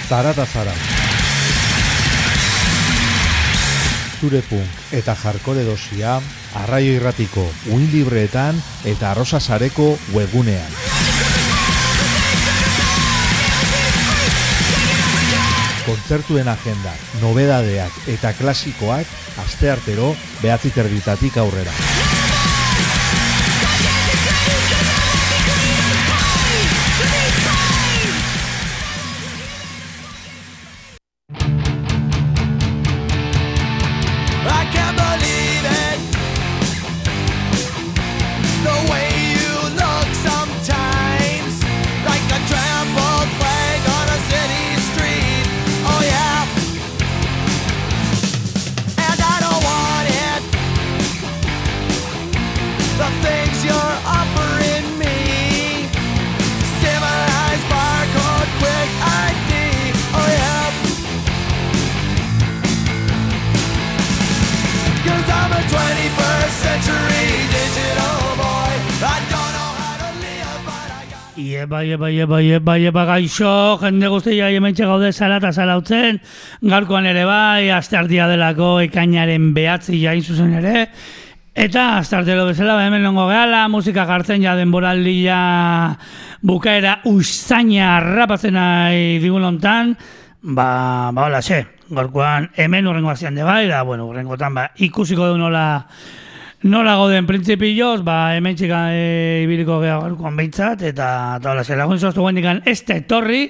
Zarata zara. Zure punk eta hardcore dosia Arraio Irratiko uin libreetan eta Arrosa Sareko webgunean. Kontzertuen agenda, nobedadeak eta klasikoak asteartero 9:30 aurrera. Bai, gaixo, jende guztia hementxe gaude Zarata zarautzen, gaurkoan ere bai, asteartea delako ekainaren 9 jain zuzen ere, eta asteartero bezala hemen longo gehala, musika jartzen ja denboraldia bukaera usaina harrapatzen nahi digun hontan, hola xe, gaurkoan hemen urrengo azian de bai, da, bueno, urrengotan ikusiko du nola goden printzipioz, hemen txika ibiliko geha gaurkoan behintzat, eta hola xe, lagun zoztu guendikan ez da etorri,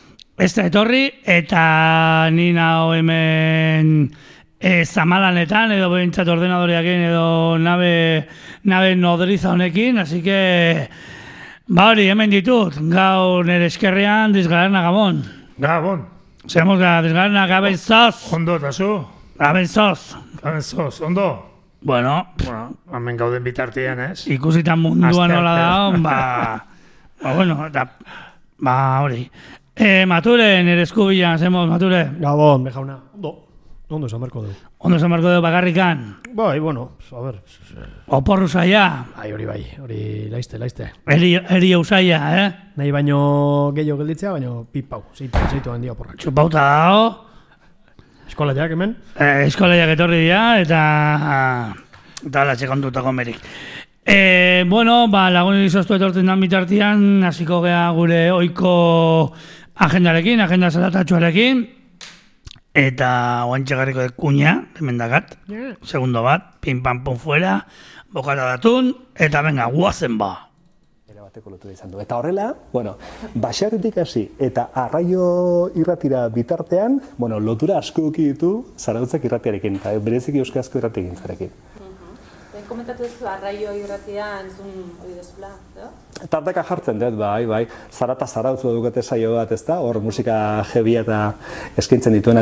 eta nina hemen zamalanetan, edo behintzat ordenadoreakin, edo nabe nodriza honekin, así que, hori, hemen ditut, gaur nire eskerrian Dizgalerna Gabon. Gabon. Zeramos Dizgalerna Gabenzoz. Ondo, eta zu? Gabenzoz, ondo? Bueno, hemen gauden bitartean, ez? Ikusitan mundua nola daun, bueno, eta, hori. Mature, nire eskubilan, zemos, Mature. Gabon, bejauna. Ondo esan marko dugu. Ondo esan marko dugu bakarrikan. Bai, bueno, a ver. Oporru zaila. Hori laizte. Eri eusaia, Nahi baino gehiago gelditzea, baino pipau, zeitu handia oporrak. Txupauta dao. Eskolaiak hemen? Eskolaiak etorri dira, eta ala txekondutako merik. Bueno, lagun izoztu etortzen dan bitartian, hasiko gea gure oiko agendarekin, agenda zaratatxuarekin, eta oantxe garriko de kuña, hemen dakat, segundo bat, pim pam pum fuera, bokata datun, eta venga, guazen ba. Eta horrela, Baserritik hasi eta Arraio Irratira bitartean, lotura asko eduki ditu Zarautzak irratiarekin, eta bereziki euskarazko irratiegintzarekin. Komentatu duzu Arraio Irratia entzun hori dezula, edo? Tarteka jartzen dut, bai. Zarata Zarautzu dukete saio bat, ez da? Hor musika jebia eta eskaintzen dituena.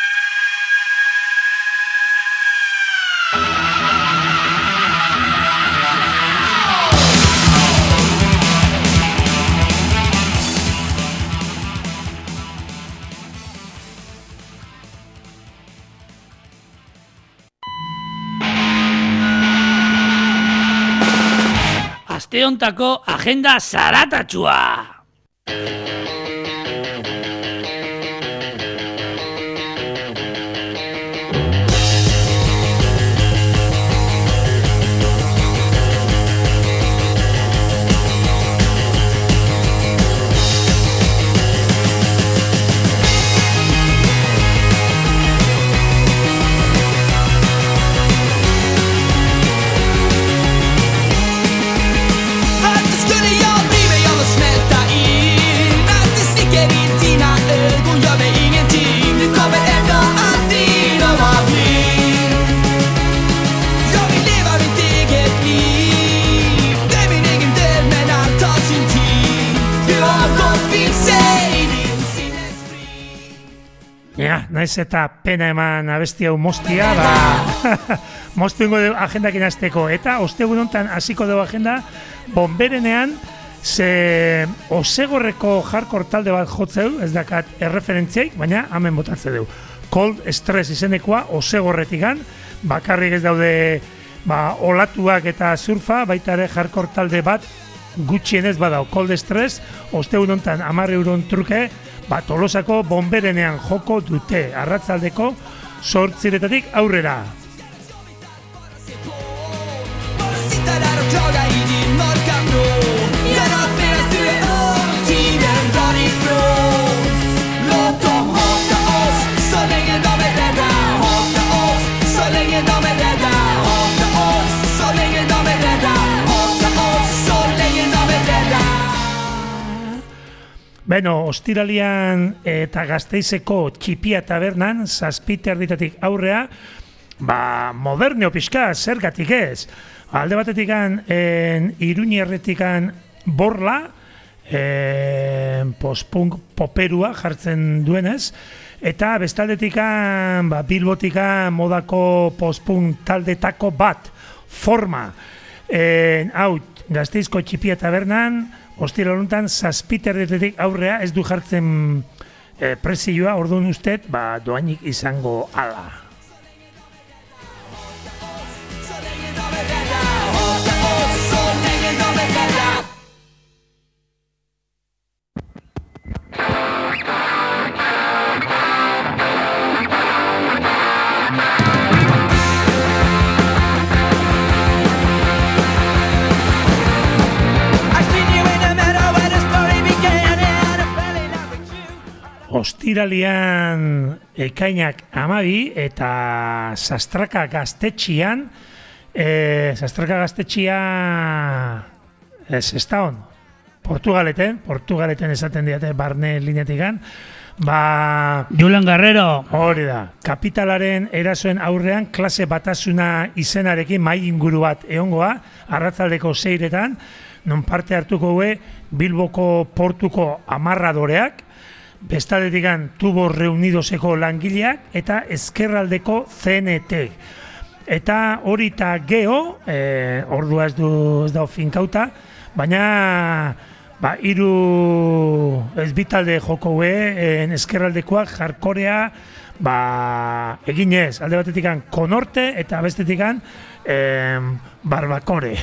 Aste hontako agenda zaratatxua! Naiz eta pena eman abesti hau mostia, moztu ingo dugu agendakin azteko. Eta ostegun honetan hasiko dugu agenda, Bonberenean, ze Osegorreko hardcore talde bat jotzeu, ez dakat erreferentziaik, baina hemen botatze dugu. Cold Stress izenekoa Osegorretikan, bakarrik ez daude olatuak eta surfa, baita ere hardcore talde bat gutxienez badao Cold Stress, ostegun hontan 10 euron truke, Tolosako bonberenean joko dute, arratzaldeko 8:00 aurrera. Beno, ostiralian eta Gasteizeko Txipia tabernan, 7:00 aurrea, moderneo pixka, zergatik ez. Alde batetikan, Iruñerretikan Borla, post-punk poperua jartzen duenez, eta bestaldetikan, Bilbotikan modako post-punk taldetako bat, Forma. Hau, Gasteizko Txipia tabernan, ostira honetan, 7:00 aurrea ez du jartzen prezioa, orduan ustez, doainik izango ala. Ostiralian ekainak 12 eta Sastraka gaztetxian, Sestaon, Portugaleten esaten diate barne lineatikan, Julen Guerrero. Hori da, kapitalaren erasoen aurrean klase batasuna izenarekin mai inguru bat egongoa, arratzaldeko 6:00, non parte hartuko gue Bilboko portuko amarradoreak, bestaldetikan Tubo Reunidoseko langileak eta ezkerraldeko CNT. Eta hori eta geho, ordua ez da finkauta, baina hiru ezbitalde joko ezkerraldekoak jarkorea eginez, alde batetikan Konorte eta bestetikan Barbakore.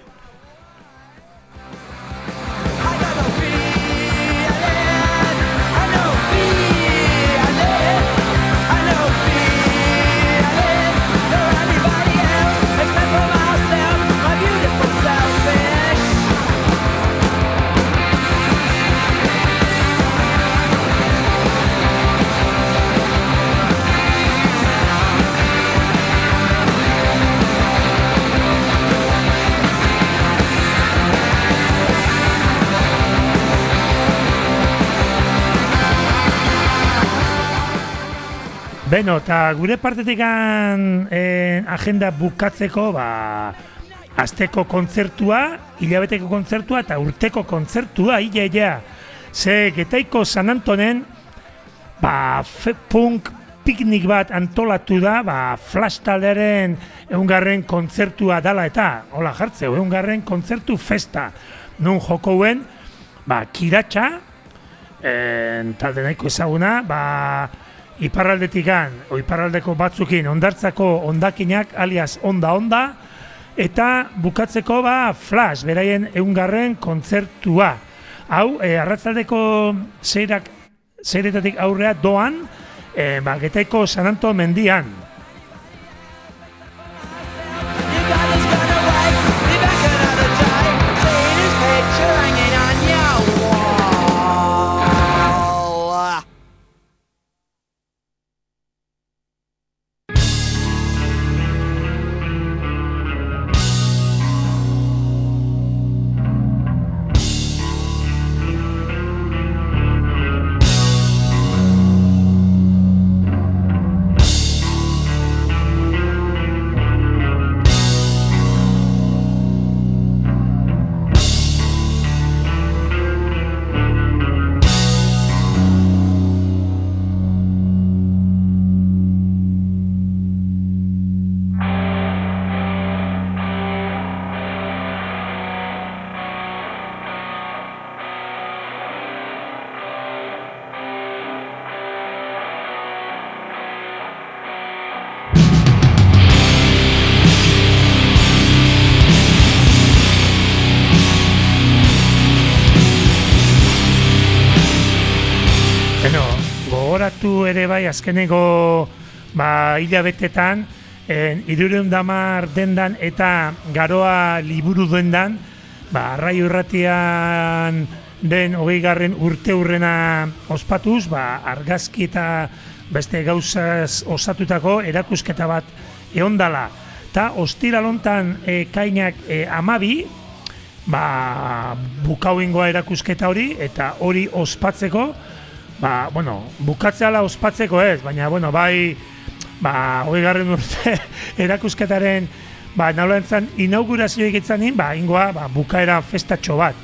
Beno, eta gure partetikan agenda bukatzeko, asteko kontzertua, hilabeteko kontzertua eta urteko kontzertua, Ze Getaiko San Antonen, punk piknik bat antolatu da, Flash taldearen 100. kontzertua dala eta, hola jartzeu, 100. kontzertu festa. Nun jokouen, Kiratxa, talde nahiko ezaguna, iparraldeko batzukin ondartzako ondakinak, alias onda, eta bukatzeko Flash, beraien 100. kontzertua. Hau, arratzaldeko 6:00 aurrea doan, Getaiko San Anto mendian. Bueno, gogoratu ere bai azkeneko hilabetetan 310 dendan eta Garoa liburu dendan Arraio Irratian den 20. urteurrena ospatuz, argazki eta beste gauzaz osatutako erakusketa bat eondala. Ta ostiral hontan kainak 12 bukauingoa erakusketa hori, eta hori ospatzeko, bukatzeala ospatzeko ez, baina, bai, 20. urte erakusketaren, naulentzan inaugurazioik itzanin, ingoa, bukaera festatxo bat.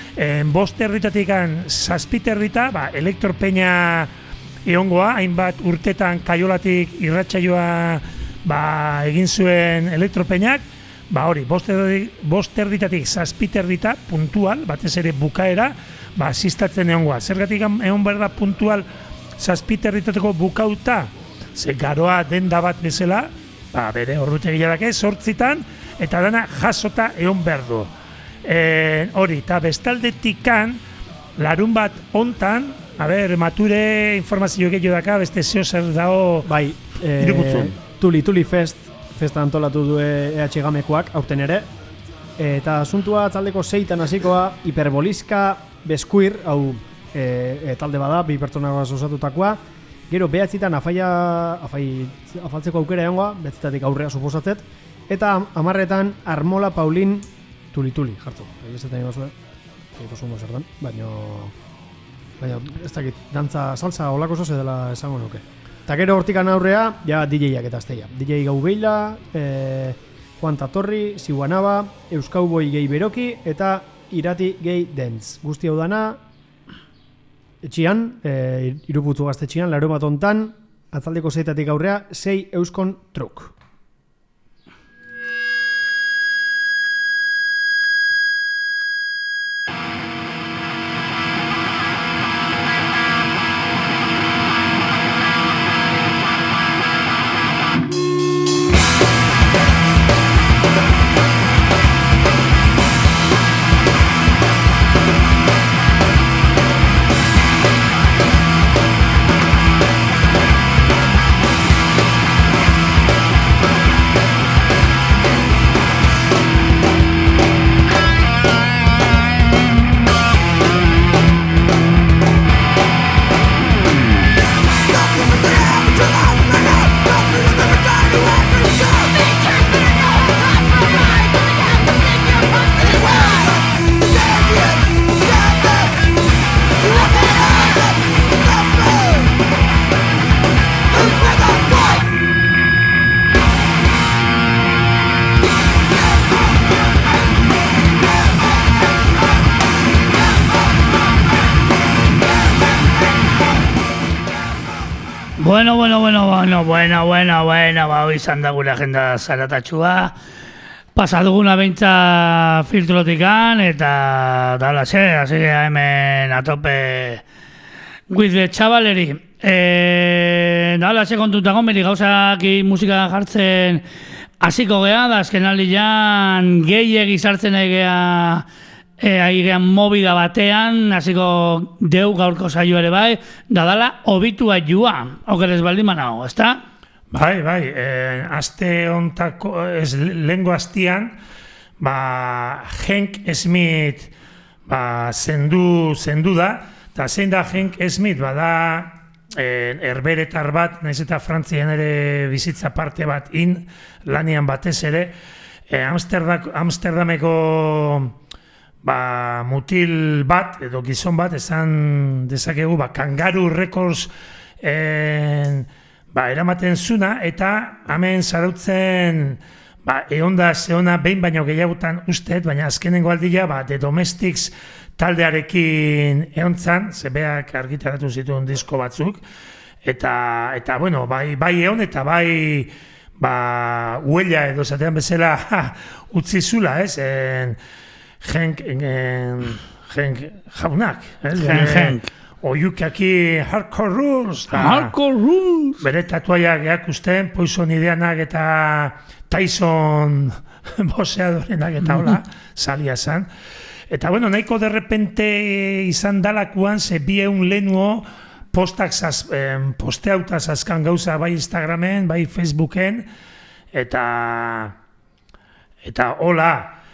5:30 7:30, elektorpeña egongoa, hainbat urtetan Kaiolatik irratsaioa egin zuen elektropeñak, hori, 5:30 7:30 puntual, batez ere bukaera, asistatzen egongoa. Zergatik egon behar da puntual 7:30 bukauta, ze Garoa denda bat bezala, bere ordutegiak 8:00 eta dana jasota egon behar du. Hori, eta bestaldetikan, larun bat hontan, mature informazio gehiago daka, beste zeo zer dago iruputzun. Tuli festa antolatu du EH Gamekoak, aurten ere, eta asuntua taldeko 6 hasikoa, hiperboliska beskuir, hau talde bada, 2 pertsonagoaz osatutakoa, gero 9 afaltzeko aukera egongoa, 9 aurrea suposatzet, eta 10 Armola Paulin Tuli, jartu. Egizetan egozue, egito zungo zertan, baina ez dakit, dantza, salsa olako zoze dela esango nuke. Eta gero hortikan aurrea, ja DJ-ak eta azteia. DJ Gau Beila, Juan Tatorri, Siwanaba, Euskauboi Gehi Beroki eta Irati Gehi Dance. Guzti hau dana, etxian, Iruputzu gaztetxian, laro bat ontan, atzaldeko 6 aurrea, 6 euskon truk. Bueno, izan da gure agenda zaratatxua. Pasaduguna beintza filtrotikan, eta dalaxe, hasi hemen atope with the chavaleri. Dalaxe kontutako, meri gauzak musika jartzen hasiko gea, da azken aldian gehiegi sartzen egea aigean mobida batean, hasiko deu gaurko saio ere bai, da dala obitua joa, okerez baldin manao, ezta? Bai, aste ontako, lehengo astian, Hank Smith zendu da, eta zein da Hank Smith, da herberetar bat, nahiz eta Frantzian ere bizitza parte bat lanian batez ere, Amsterdameko mutil bat, edo gizon bat, esan dezakegu, Kangaroo Records eramaten zuna, eta hemen zarautzen eonda zeona behin baino gehiagotan usteet, baina azkenengo aldia The Domestics taldearekin eontzan, zebeak argitaratu zituen disko batzuk, eta bueno, bai eon eta bai huella edo zatean bezala utzi zula, ez? Hank jaunak, Hank. Oiukaki Hardcore Rules. Bere tatuaiak eakusten, Poison Ideanak eta Tyson boxeadorenak eta hola, salia zan. Eta bueno, nahiko derrepente izan dalakuan, ze 200 lehenuo posteauta zazkan gauza bai Instagramen, bai Facebooken, eta hola,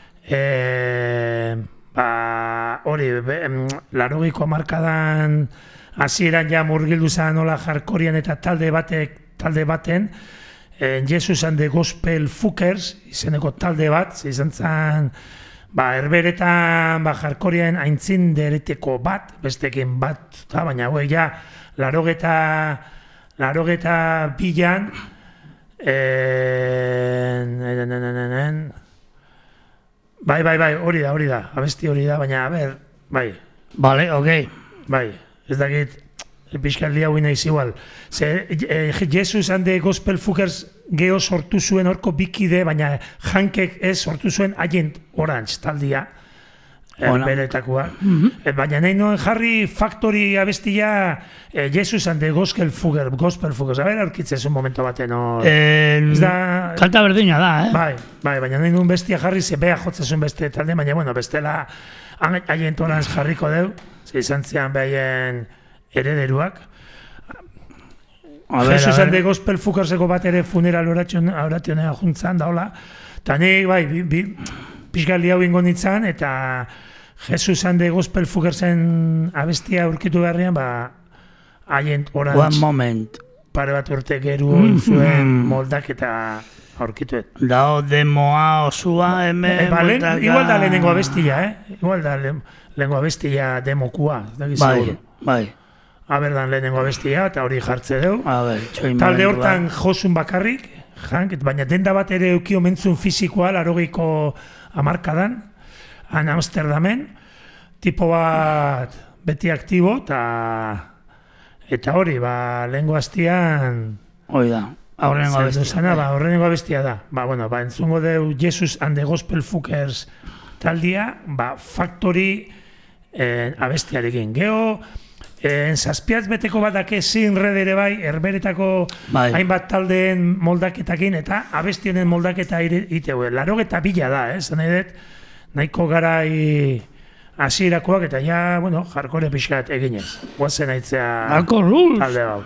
hori, 80ko hamarkadan hasieran ja murgildu zen hola jarkorian eta talde baten, Jesus and the Gospel Fuckers, izeneko talde bat, izan zen, herberetan jarkorian aintzin dereteko bat, bestekin bat, baina hoi ja, 82an, bai, hori da, abesti hori da, baina, bai. Vale, ok. Bai, ez dakit, pixkaldi hau inaiz igual. Jesus and the Gospel Fuckers geho sortu zuen horko bikide, baina Hankek ez sortu zuen Agent Orange taldia, beretakoa. Baina nahi nuen jarri Factory abestia Jesus and the Gospel Fuckers. A ver, aurkitzen un momento baten. Kanta berdina da, Bai, baina nahi nuen bestia jarri, ze beha jotzen zuen beste talde, baina, bueno, bestela Agent Orange jarriko deu, ze izan zian behaien herederuak. Jesus and the Gospel Fuckerseko bat ere funeral orationea juntzan, da hola. Eta nik, bai, pixkaldi hau ingo nintzen, eta Jesus and the Gospel Fuckersen abestia aurkitu beharrean, Agent Orange. One moment. Pare bat urte geru zuen moldak eta aurkituet. Dao demoa osua, hemen moltaka... Igual da lehenengo abestia, Igual da lehenengo abestia demokua. Bai. Aberdan lehenengo abestia, eta hori jartze deu. Talde hortan josun bakarrik, baina denda bat ere eukio mentzun fizikoa, 80ko hamarkadan, Amsterdamen, tipo bat beti aktibo, eta hori, lehengo hastian... Hoi da, horrengo abestia. Horrengo abestia da. Entzungo deu Jesus and the Gospel Fuckers taldia, Factory abestiarekin. Geho, zazpiaz beteko bat dake Sin Red ere bai, herberetako hainbat taldeen moldaketakin, eta abestionen moldaketa iteu. 82 da, zan edet, nahiko garai hasierakoak eta ja, jarkore pixkat eginez. Guazen aitzea talde hau.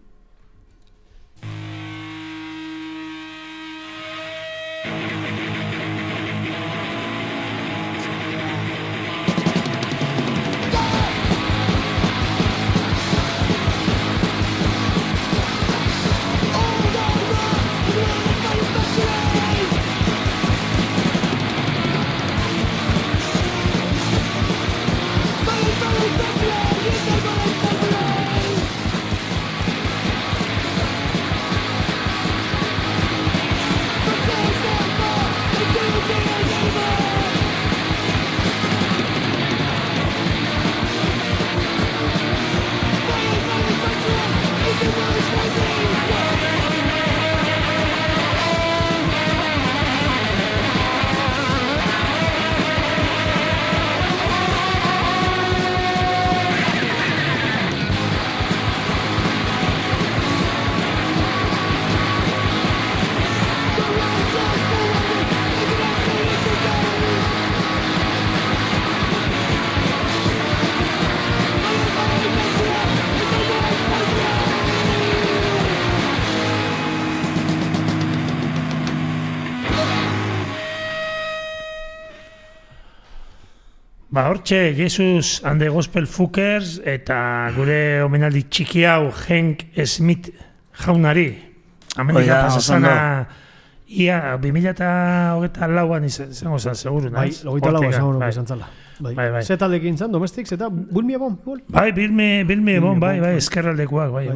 Hortxe, Jesus and the Gospel Fuckers eta gure omenaldi txiki hau Hank Smith jaunari. Amendik pasazana ia 2024an izango zen, seguru, nahiz? Bai, 24 izango izan zala. Bai. Ze taldekin zan, Domestics eta Bilmie Bon? Bai, Bilmie Bon, bai, eskerraldekoak, bai.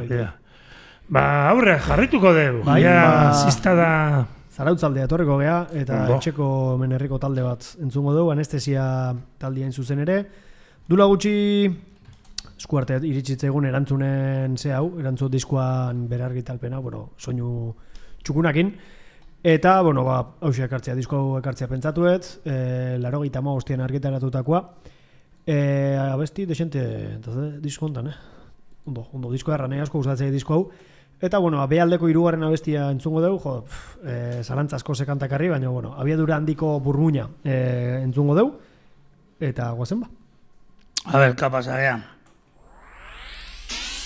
Aurre, jarrituko dugu. Zista da... Zarautzaldea etorriko gea, eta etxeko menerriko talde bat entzungo dugu, anestesia taldea zuzen ere. Dula gutxi eskuarte iritsitze egun erantzunen erantzun diskoan berargitalpena, soinu txukunakin. Eta, hausia ekartzea, disko ekartzea pentsatuet, 85 argitaratutakoa. Abesti desente, disko hontan, Ondo, disko erran asko gustatzea disko hau. Eta, bealdeko hirugarren abestia entzungo dugu, zalantzazko sekantakarri, baina, abiadura handiko burmuina entzungo dugu, eta guazen ba. A ver, kapasa, gean.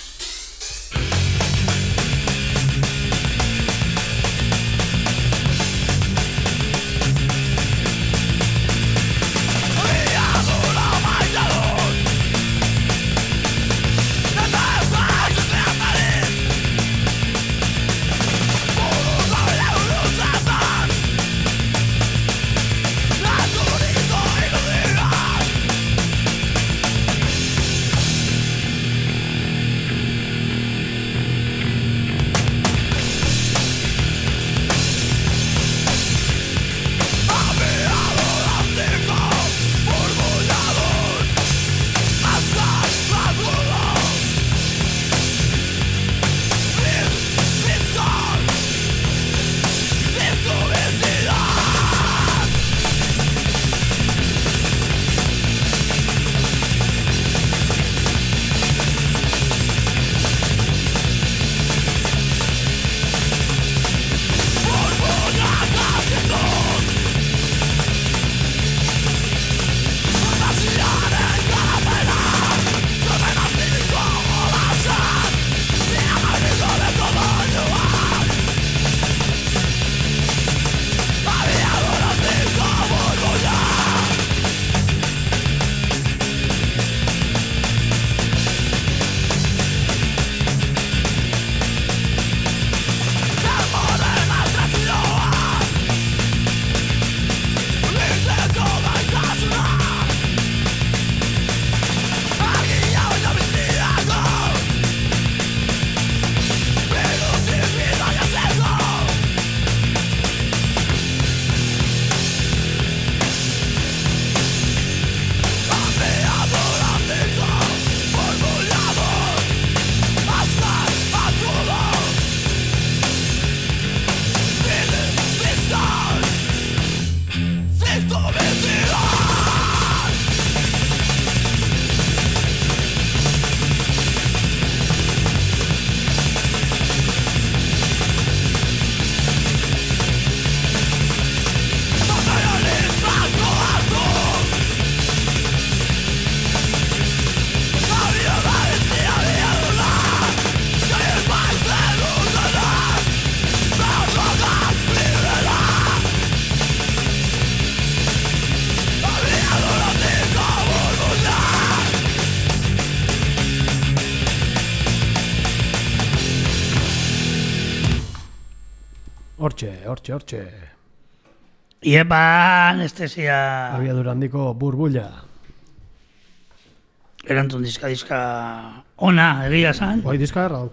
Hortxe. Iepa, anestesia... Abiadura handiko burbulla. Erantzun diska ona, egia zan. Bai, diska erra du.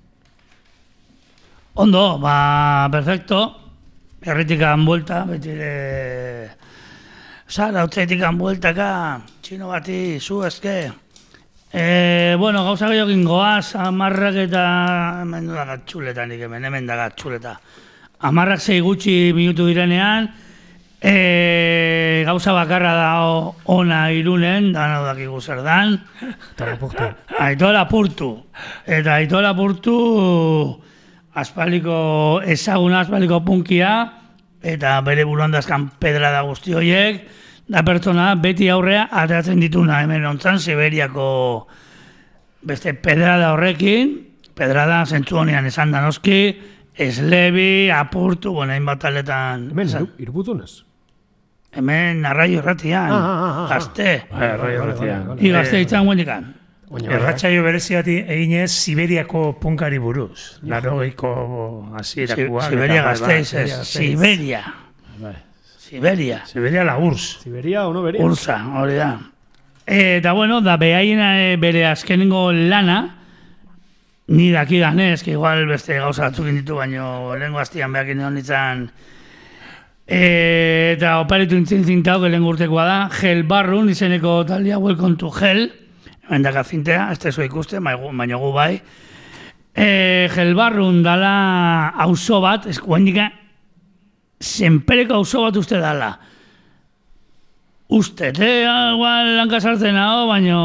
Ondo, perfecto. Herritikan buelta, betire... Zara, utzaitikan bueltaka, txino bati, zu eske. Bueno, gauza gehiokin goaz, amarrak eta... Hemen dagat txuleta nik hemen dagat txuleta. Amarrak 6 gutxi minutu direnean, gauza bakarra da ona Irunen, dana dakigu zer dan. Aitor Apurtu. Eta Aitor Apurtu ezaguna aspaldiko punkia, eta bere buruan dazkan pedrada guzti horiek, da pertsona beti aurrea ateratzen dituna hemen ontzan Siberiako beste pedrada horrekin, pedrada zentzu honean esan da noski, Eslebi, Apurtu, hainbat taletan... Hemen, irbutunez? Hemen Arraio Irratian, gazte. Arraio Irratian. Gazte itzan guendikan. Erratxaio berezi bat eginez Siberiako punkari buruz. Larogeiko hasierakoa. Siberia Gasteiz, Siberia. Siberia la URSS. Siberia o no beria? Ursa, hori da. Eta bueno, da behaien bere azkenengo lana, ni dakidanez, que igual beste gauza batzukin ditu, baino lehengo hastian behakin egon nintzen, eta oparitu intzintzintau, lehen urtekoa da, Hell Barrun, izeneko taldia, Welcome to Hell, hemen daka zintea, ez tezu ikuste, baino gu bai. Hell Barrun dala auzo bat, guendika, zenpereko auzo bat uste dala. Uste, igual lankasartzen hau, baino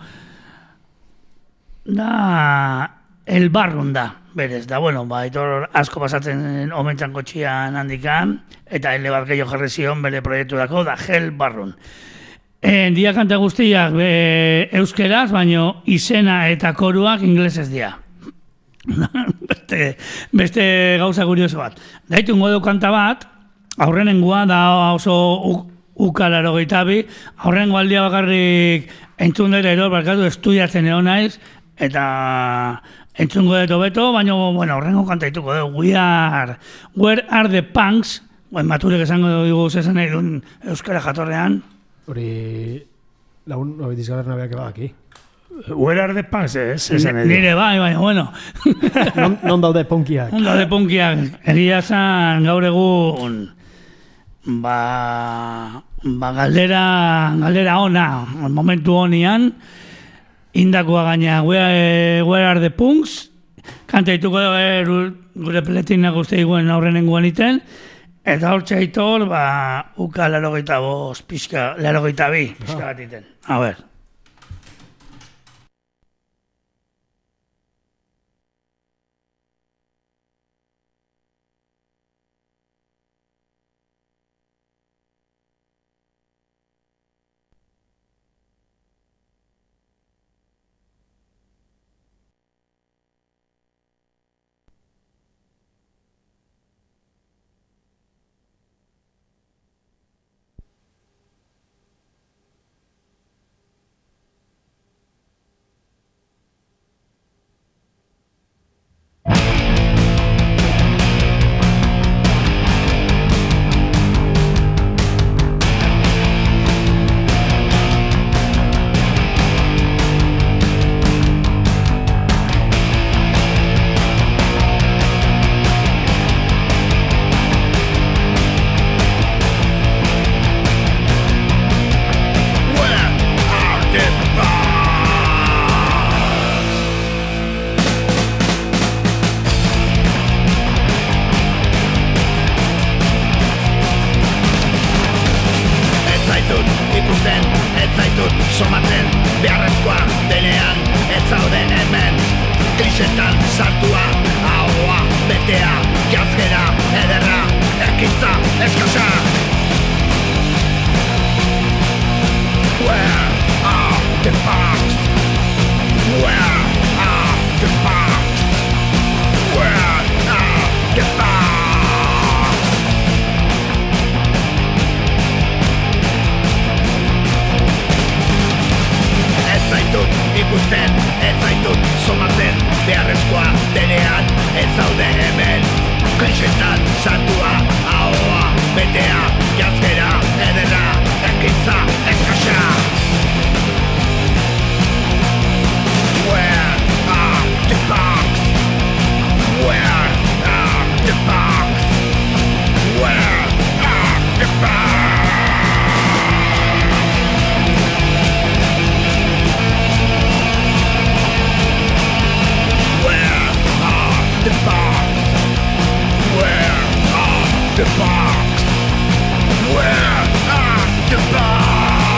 da El Barrun da, berez, da, bueno, Aitor asko pasatzen omentzan kotxian handikan, eta ele bat gehiago jarri zion bere proiektu dako, da Hell Barrun. Dia kanta guztiak euskeraz, baino izena eta koruak inglesez dia. beste gauza kurioso bat. Daitu ingo du kanta bat, aurrenengoa da oso ukalaro geitabi, aurrengo aldia bakarrik entzun dut ero, barkatu estudiatzen egon naiz, eta entzungo dut beto, baina bueno, aurrengo kanta dituko dugu, Where are the punks? Maturek esango dugu zesan nahi duen euskara jatorrean. Hori lagun dizkaberna beak ebak, Where are the punks, Nire bai, bueno. Non daude punkiak? Non daude punkiak. Egia zan gaur egun galdera ona, momentu honian, indakoa gaina, where are the punks? Kanta dituko gure peletina guzti eguen aurrenengoan iten, eta hor txaitor, uka 85 pixka, 82 pixka bat iten. A ber. Kaixetan sartua, ahoa, betea, jazkera, ederra, ekintza, eskasa. Where are the bugs? Where are the bugs? Where are the bugs? Where are the bugs? Where are the bugs? Where are the bugs?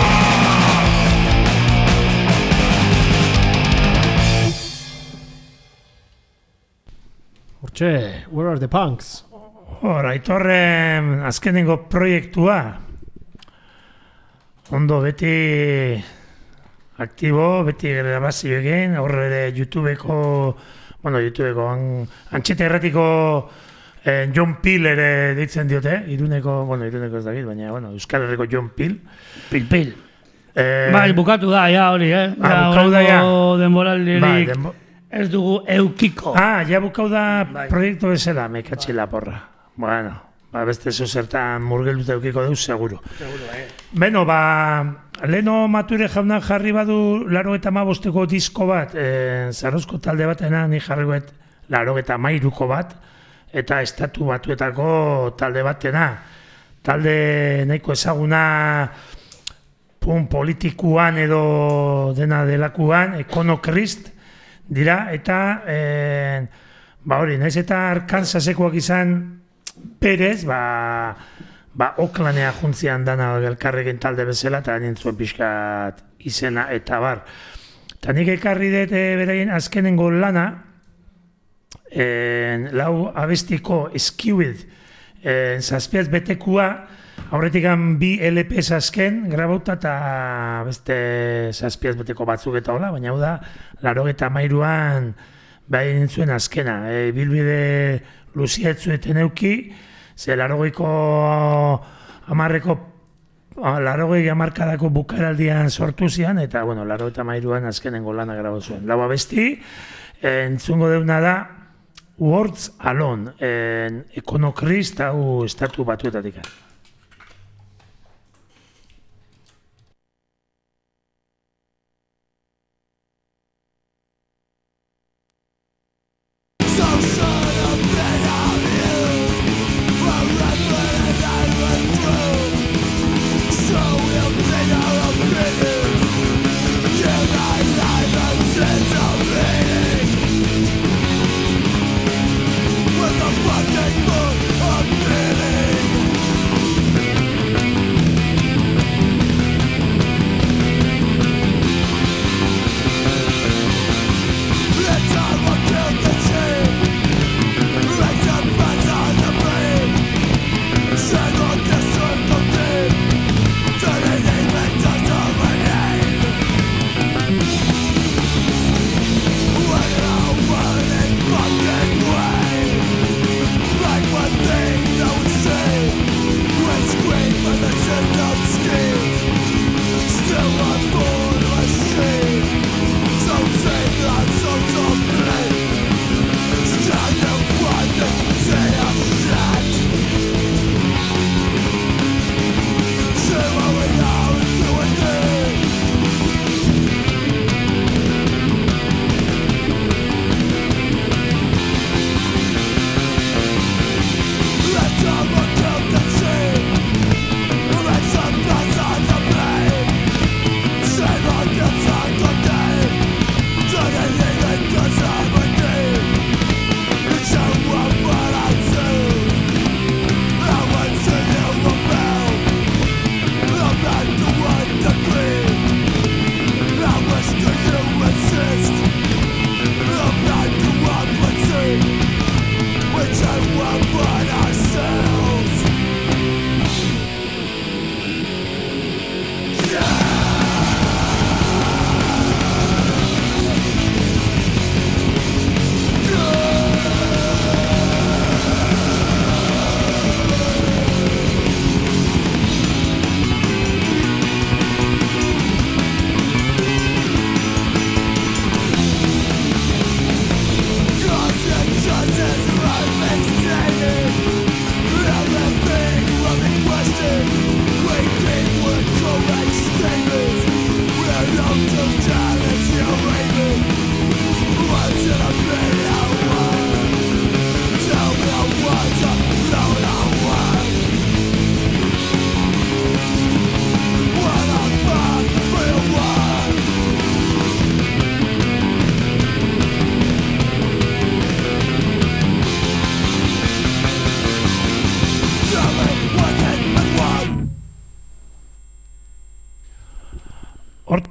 Hortxe, where are the punks? Hor, Aitorren azkenengo proiektua. Ondo beti aktibo, beti grabazio egin, horre ere YouTubeko, Antxeta Erratiko John Peel ere deitzen diote, Iruneko ez dakit, baina, Euskal Herriko John Peel. Pil. Bai, bukatu da, ja hori, bukatu da, ja. Denboraldirik ez dugu eukiko. Ja bukau da proiektu bezala, mekatxe laporra. Bueno, beste zertan murgelduta eukiko deuz, seguro. Beno, Leno Mature jaunak jarri badu 95ko disko bat, Zarozko talde batena, ni jarrikoet 93ko bat, eta Estatu Batuetako talde batena. Talde nahiko ezaguna politikuan edo dena delakuan, Econocrist dira, eta hori, naiz eta Arkansasekoak izan Perez, Oklanea juntzian dana elkarrekin talde bezala, eta nintzuen pixkat izena eta bar. Eta nik ekarri dut beraien azkenengo lana, lau abestiko Skewed, zazpiaz betekua, aurretik bi LPs azken, grabauta eta beste zazpiaz beteko batzuk eta hola, baina hau da, 93an bai nintzuen azkena. Bilbide luzietzueten euki, ze 80 hamarkadako bukaraldian sortu zian, eta 93an azkenengo lana grabatu zuen. Lau abesti, entzungo deuna da Words Alone, Econocrist hau Estatu Batuetatik.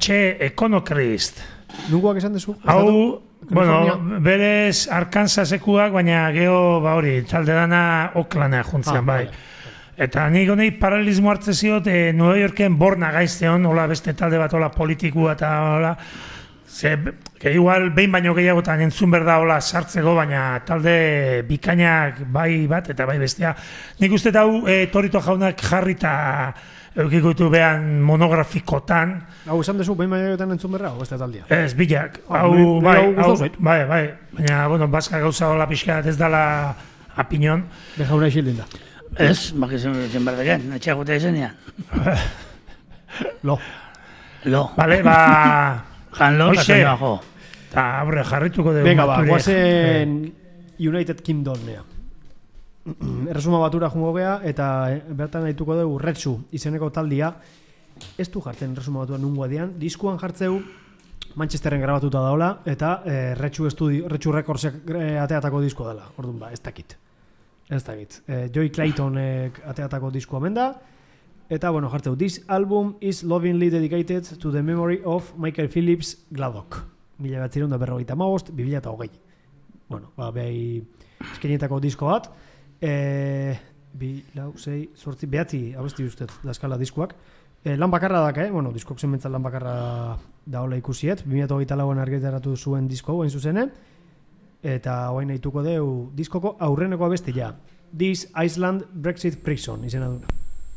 Che Econocrist. Nungoak esan dezu? Hau, bueno, berez Arkansasekuak, baina geho, hori, talde dana Oaklandea juntzean, bai. Eta nik honei paralelismo hartze ziot, New Yorken Borna gaizteon, hola beste talde bat, hola politikua eta hola, que igual behin baino gehiagotan entzun berda hola sartzeko, baina talde bikainak bai bat eta bai bestea. Nik uste hau Torito jaunak jarrita eukiko ditu behan monografikotan. Hau esan dezu, behin baino gehiagotan entzun berda, beste taldea? Ez, bilak. Hau, bai. Baina, bueno, baska gauza hola pixka ez dala apinon. Bejauna isildin da. Ez, bakizen berdeken, etxeagotea izenean. Lo. Bale, ba... Janlo, eta zenioa jo. Eta, aurre, jarrituko dugu. Venga, ba, guazen United Kingdomnea. Erresuma batura jungo gea, eta bertan haituko dugu Retsu izeneko taldia. Ez du jartzen Erresuma batura nungo edian. Diskuan jartzeu Manchesterren grabatuta daola, eta Retsu Recordsek ateatako disko dela. Orduan ba, ez dakit. Joy Claytonek ateatako diskoa menda. Eta, bueno, jartzeu, this album is lovingly dedicated to the memory of Michael Phillips Gladdock. 1955, 2008. Bueno, ba, behai eskenietako disko bat. 2, 6, 8, behatzi, abesti ustez, daskala diskoak. Lan bakarra dak, bueno, diskok zenbentzat lan bakarra da hola ikusiet. 2008an argitaratu zuen disko hain zuzene. Eta hoain nahituko deu diskoko aurreneko abestia. This Iceland Brexit Prison, izena duna.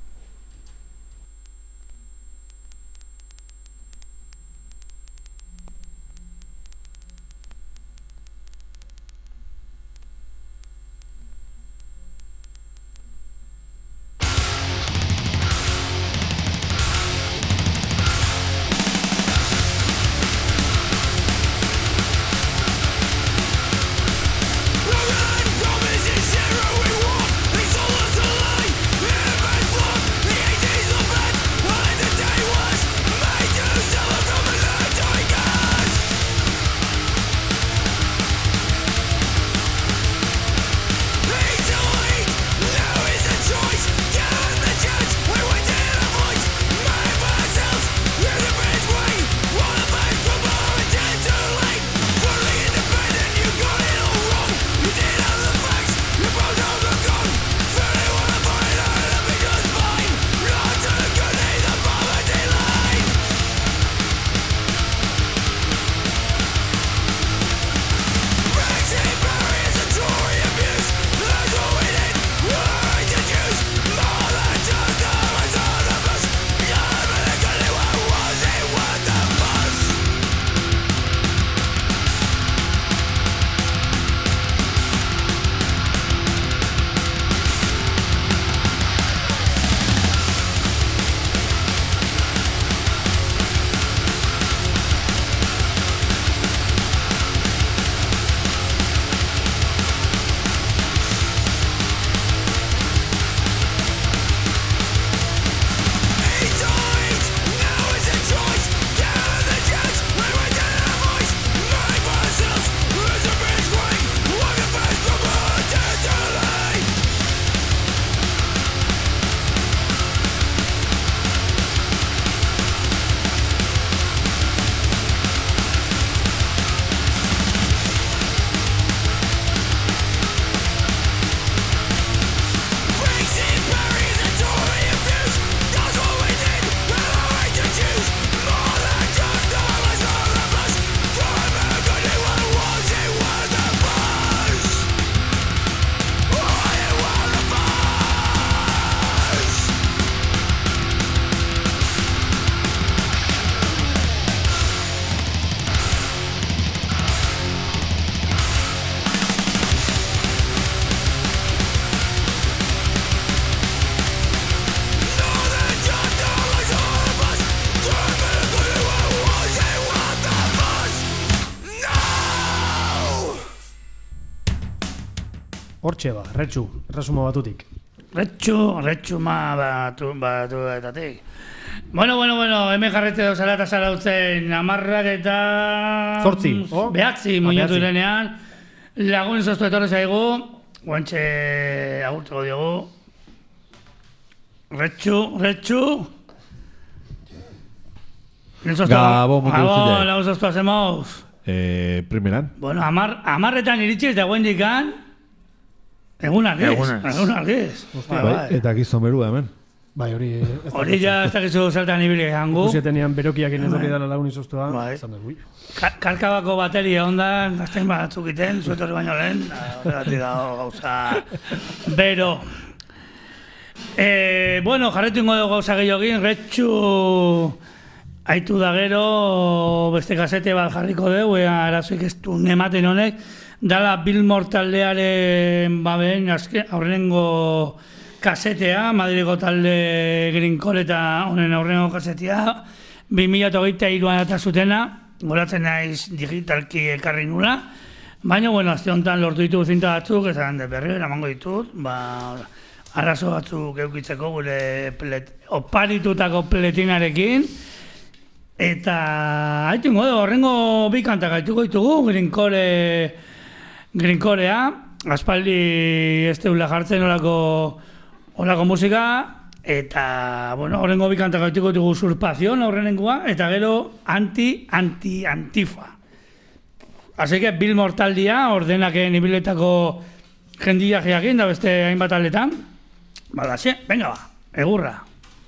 Hortxe ba, Retsu, Erresuma Batutik. Retxuma batuetatik. Bueno, hemen jarretze dauzala eta zarautzen amarrak eta... Zortzi, Behatzi, muñetu irenean. Lagun izoztu etorre zaigu, guantxe agurtuko diogu. Retxu. Gabon, mutu Gabon, lauz oztu hacemos. Primeran. Bueno, amarretan iritsiz dagoen dikan, egun argiz. Bai, eta gizton berua hemen. Bai, hori... Hori ja ez dakizu zertan ibili gangu. Ikusetenean berokiak inetorri dara lagun izoztua. Bai. Esan dut, ui. Karkabako bateria onda, gazten batzuk iten, zuetorri baino lehen, horregatik dago gauza bero. Bueno, jarretu ingo dugu gauza gehiagin, retxu aitu da gero beste kasete bat jarriko dugu, arazoik ez du nematen honek, dala Billmore taldearen babeen aurrenengo kasetea, Madrileko talde Greencore eta honen aurrenengo kasetea, 2023an eta zutena, goratzen naiz digitalki ekarri nula, baina, bueno, azte honetan lortu ditu zinta batzuk, esan berri eramango ditut, arazo batzuk eukitzeko gure oparitutako pletinarekin, eta haitu ingo dugu, horrengo bi kantak haituko ditugu, Greencorea, aspaldi ez teula jartzen olako musika, eta, bueno, horrengo bi kantak haituko ditugu Usurpazion aurrenengoa, eta gero Antifa. Así que Billmore taldia, ordenaken ibiletako jendia jakin da beste hainbat aldetan. Balaxe, venga ba, egurra.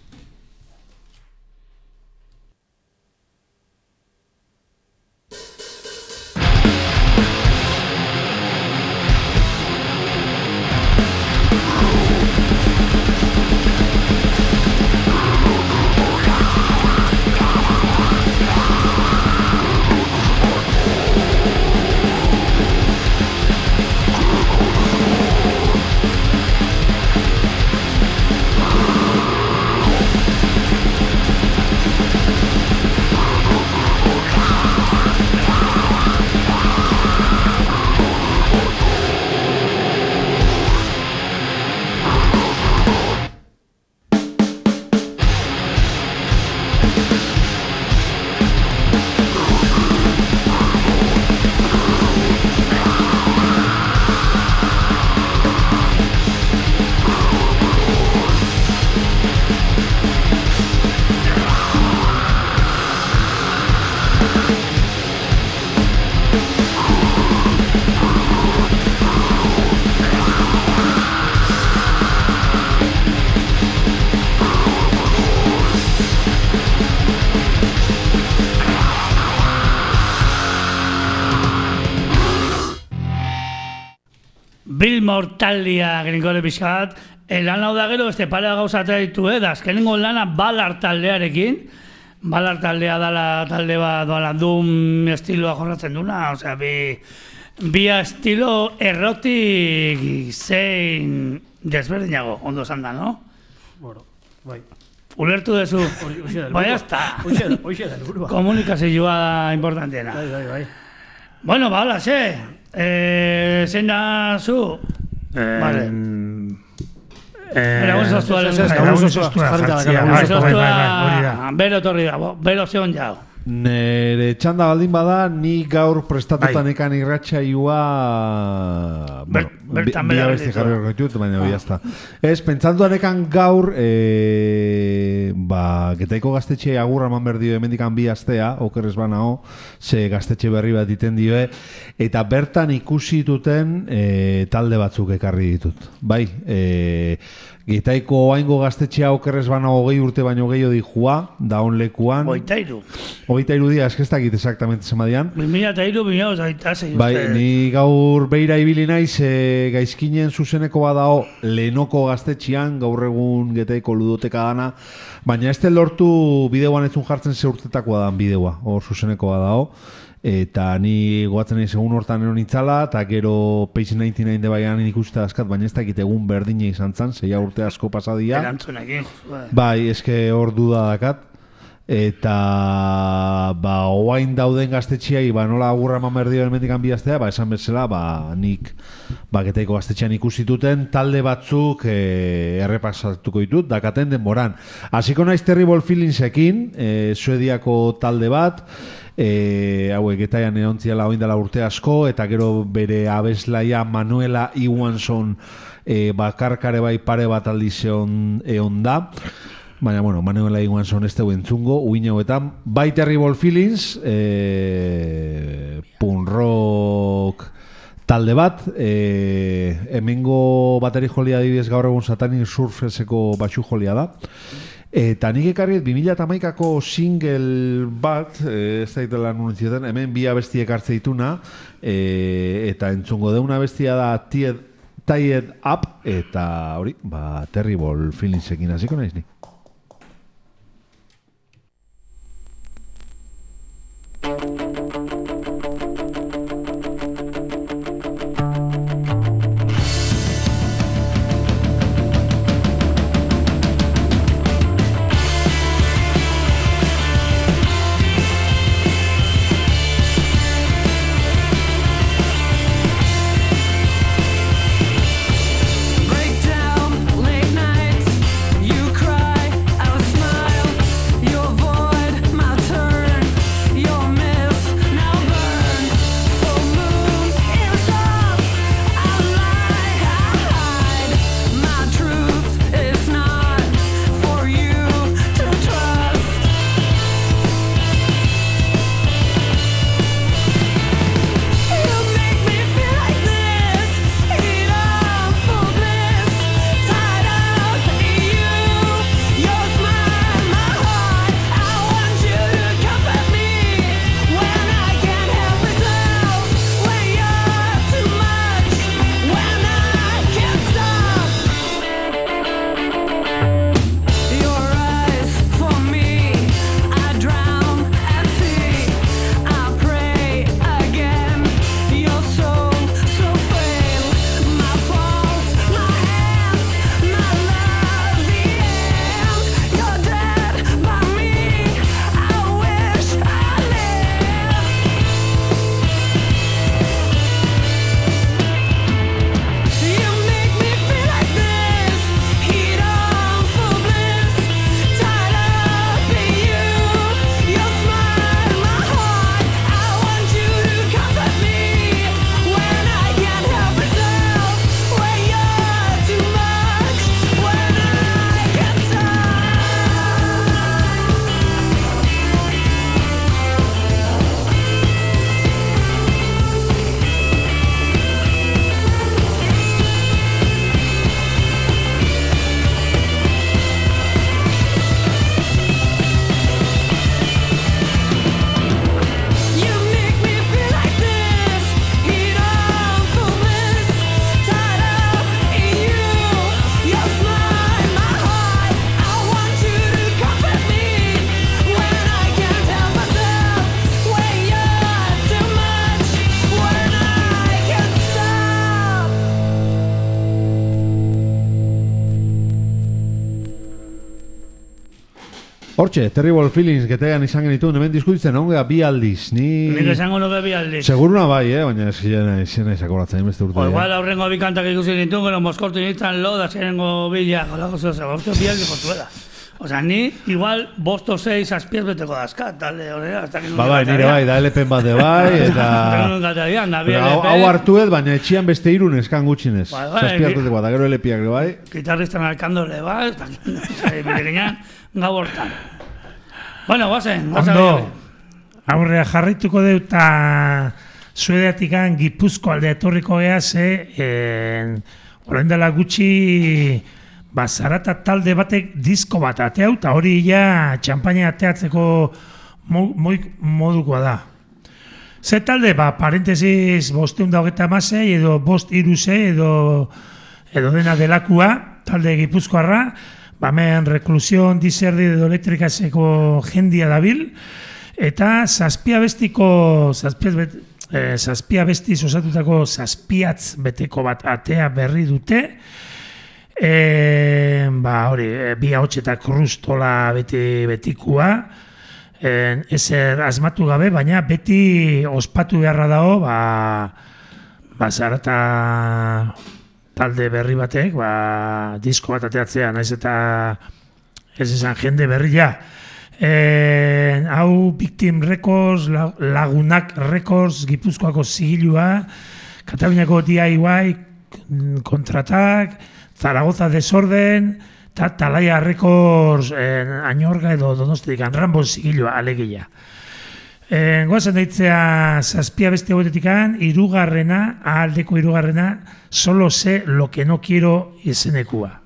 Billmore taldia Greencore pixkat, lan hau da gero beste pare gauza ditu, da azkenengo lana Ballard taldearekin. Ballard taldea dala talde bat doala doom estiloa jorratzen duna, osea, bi estilo errotik zein desberdinago, ondo esan da, no? Bueno, bai. Ulertu dezu, bai hasta, Hoxe da burua. komunikazioa da importanteena. Bai. Bueno, ba, hola, zein da zu? Vale. Bero torri da, bero zeon jau. Nere txanda baldin bada, ni gaur prestatutan ekan irratxaioa... Bertan bera beste jarri horretut, baina hori jazta. Ez, pentsatuan ekan gaur, Getaiko gaztetxe agurra eman berdio hemendikan bi astea, okerrez banao, ze gaztetxe berri bat iten dio, eta bertan ikusi duten talde batzuk ekarri ditut. Bai, Getaiko oaingo gaztetxea okerrez bana 20 urte baino gehiago dijua, da onlekuan. 23 dia, eskeztakit exactamente zemadian. 2003, bai, ni gaur beira ibili naiz gaizkinen zuzeneko badao lehenoko gaztetxean, gaur egun Getaiko ludoteka dana, baina ez lortu bideoan ezun jartzen ze urtetakoa dan bideoa, hor zuzeneko badao. Eta ni goatzen nahi segun hortan eron itzala, eta gero Page 99 de baian ikusten askat, baina ez dakit egun berdine izan zan, 6 urte asko pasadia. Erantzunekin. Bai, eske hor duda dakat. Eta oain dauden gaztetxeai, nola agurra eman berdio elemendikan bihaztea, esan bezala, nik Getaiko gaztetxean ikusituten talde batzuk errepasatuko ditut, dakaten denboran. Hasiko naiz Terrible Feelingsekin, Suediako talde bat, hauek Getaian eontziala oindala urte asko, eta gero bere abeslaia Manuela Iwanson bakarkare bai pare bat aldiz egon da. Baina, bueno, Manuela iguan son ez tegu entzungo, uin hauetan, bai Terrible Feelings, punk rock talde bat, hemengo bateri jolia adibidez gaur egun Satanic Surferseko batxu jolia da. Eta nik ekarriet 2008ko single bat, ez daitela nuntzioten, hemen bi abestiek hartze dituna, eta entzungo deuna abestia da Tied Up, eta hori, Terrible Feelingsekin hasiko naiz ni. Hortxe, Terrible Feelings getean izan genitu, hemen diskutitzen ongea bi aldiz, Nik esango nuke bi aldiz. Seguruna bai, baina izena izakoratzen beste urte. Igual aurrengo bi kantak ikusi ditu, gero moskortu nintzen lo, da zirengo bila, golako zoza, bosto bi aldi portuela. Osea, ni igual bosto 6 azpiez beteko dazkat, talde horrela, hasta que nunca nire bai, da LPen bat de bai, eta... Hau hartuet, baina etxian beste irun eskan gutxinez. Zazpiaz beteko bat, gero LPiak bai. Gitarristan alkandole bai, eta bideginan gau hortan. Bueno, guazen. Ondo, aurrea jarrituko dut eta Suediatikan Gipuzko alde etorriko gea orain dela gutxi Zarata talde batek disko bat ateau, eta hori ja txampaina ateatzeko modukoa da. Ze talde, parentesis 526 edo 536 edo dena delakua, talde Gipuzkoarra, hemen reklusion, dizerdi edo elektrikazeko jendia dabil, eta zazpia bestiz osatutako zazpiatz beteko bat atea berri dute, hori, bi ahots eta krustola betikua, ezer asmatu gabe, baina beti ospatu beharra dago, Zarata talde berri batek, disko bat ateatzea, naiz eta ez esan jende berria. Hau Victim Records, Lagunak Records, Gipuzkoako zigilua, Kataluniako DIY, Kontratak, Zaragoza Desorden, eta Talaia Records Añorga edo Donostiak Rambon Zigilua alegia. Goazen daitzea zazpia beste hauetetikan, ahaldeko hirugarrena, solo sé lo que no quiero izenekua.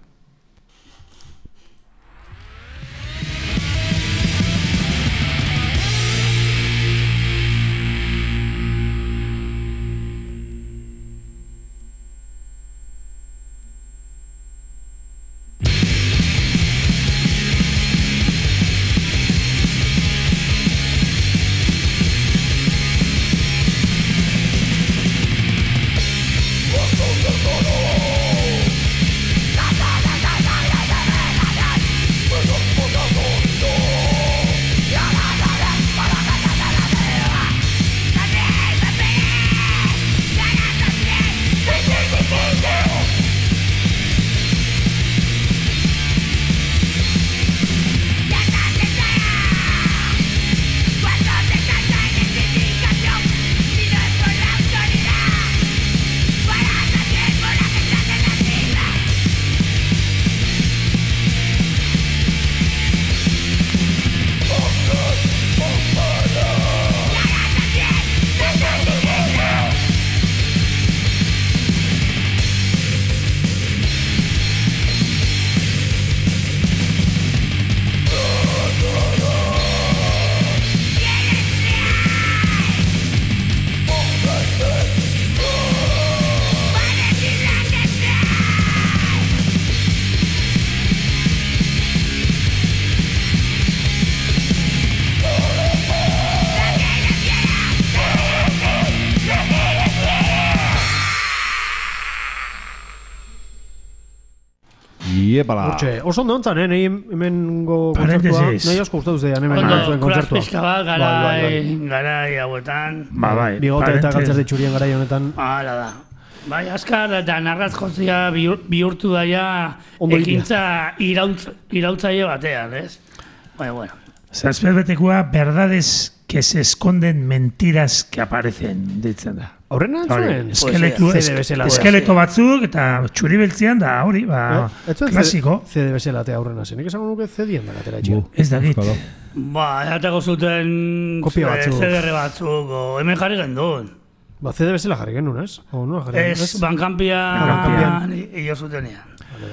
Iepala. Oso ondo ontzan, nahi hemengo kontzertua, nahi asko gustatu zeian hemen zuen kontzertua. Pizka bat, garai hauetan. Bigote eta galtzerdi txurien garai honetan. Hala da. Bai, askar eta narraz jozia bihurtu daia ekintza irautzaile batean, ez? Bueno. Zazpelbetekoa, verdades que se esconden, mentiras que aparecen, ditzen da. Aurrena zuen? Eskeleto batzuk eta txuri beltzean da, hori, klasiko. CD bezala atea aurrena zen, esan nuke CD-en da gatera etxean. Ez da git. Erateko zuten CDR batzuk, hemen jarri gendun. CD bezala jarri gendun, ez? Ez, Bankampian io zutenean.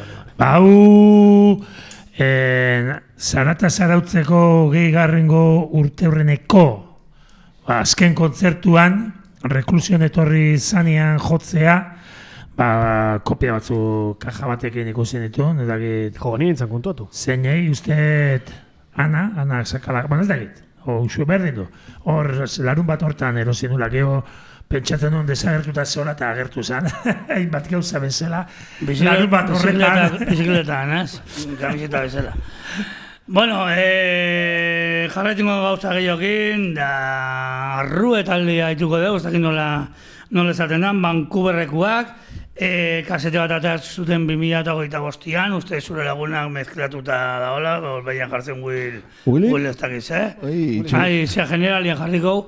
Hau, Zarata zarautzeko gehigarrengo urteurreneko azken kontzertuan, reklusion etorri zanean jotzea, kopia batzu kaja batekin ikusten ditu, jo, nire nintzen kontuatu. Zeinei, usteet, Ana sakalak, ez dakit, usue berdin du, hor larun bat hortan erosin dula, geho, pentsatzen duen desagertuta zehola eta agertu zen, hainbat gauza bezala, larun bat horretan. Bizikletan, ez? Kamiseta bezala. Bueno, jarretingo gauza gehiokin, da Arrue taldea dituko dugu, ez dakit nola esaten da, Vancouverrekoak, kasete bat atatzen zuten 2025an, uste zure lagunak mezklatuta daola, behian jartzen Will ez dakiz, zea generalian jarriko.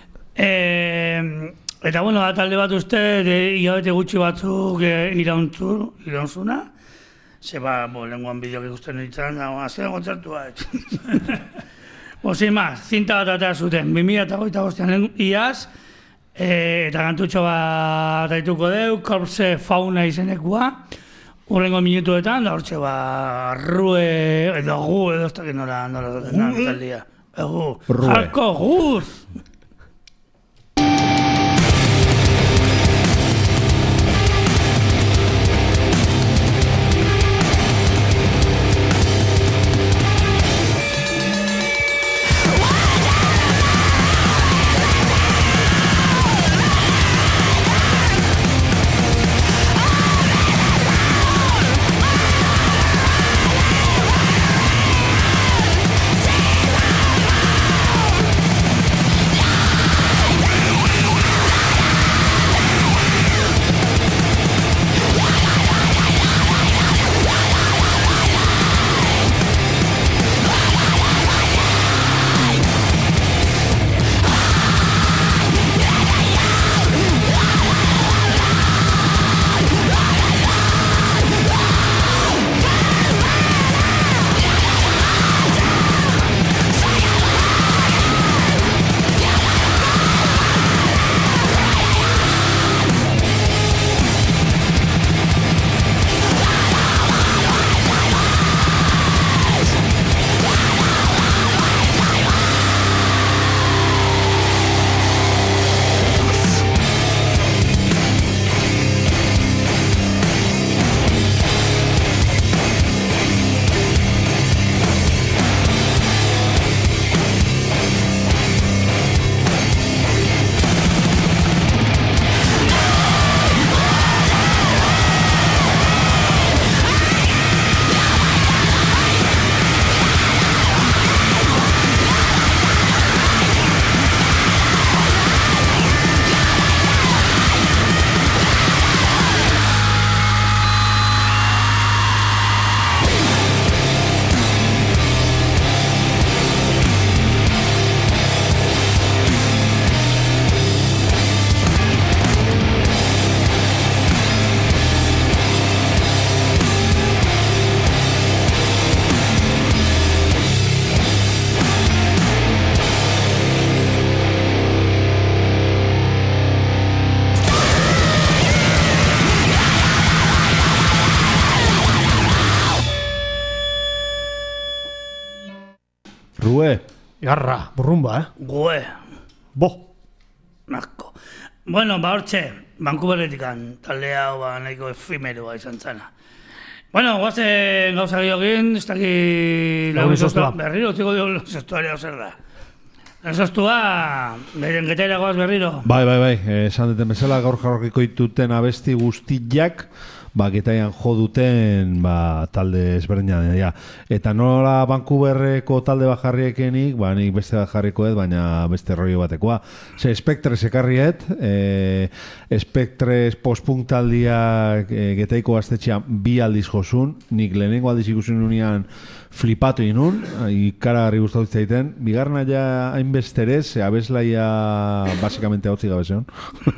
Eta bueno, talde bat uste, hilabete gutxi batzuk irauntzuna, zeba, lenguan bideok ikusten ditzen, azken kontzertua, sin más, zinta bat atea zuten, 2025an iaz, eta kantutxo bat aituko deu, Corpse Fauna izenekua, urrengo minutuetan, da hortxe Arrue, edo gu, edo ez dakit nola zaten da, taldia. Egu, Jarko Guz! Gue. Garra, burrumba, Gue. Bo. Nahko. Bueno, hortxe, Vancouverretikan talde hau nahiko efemeroa izan zana. Bueno, guazen gauza gehiagin, ez daki... Lagun izostua. Berriro, txiko dio izostua zer da. Izostua, beren getaira goaz berriro. Bai, esan duten bezala gaur jarrokiko dituten abesti guztiak, getaian jo duten talde ezberdinak dira. Eta nola Vancouverreko talde bat jarriekenik, nik beste bat jarriko ez, baina beste rollo batekoa. Spectres ekarriet, Spectres postpunk taldiak getaiko gaztetxean 2 aldiz josun, nik lehenengo aldiz ikusen nunean flipatu inun, ikaragarri gustatu zaiten. Bigarna ja hainbesterez, abeslaia basikamente hautzi gabe zeon.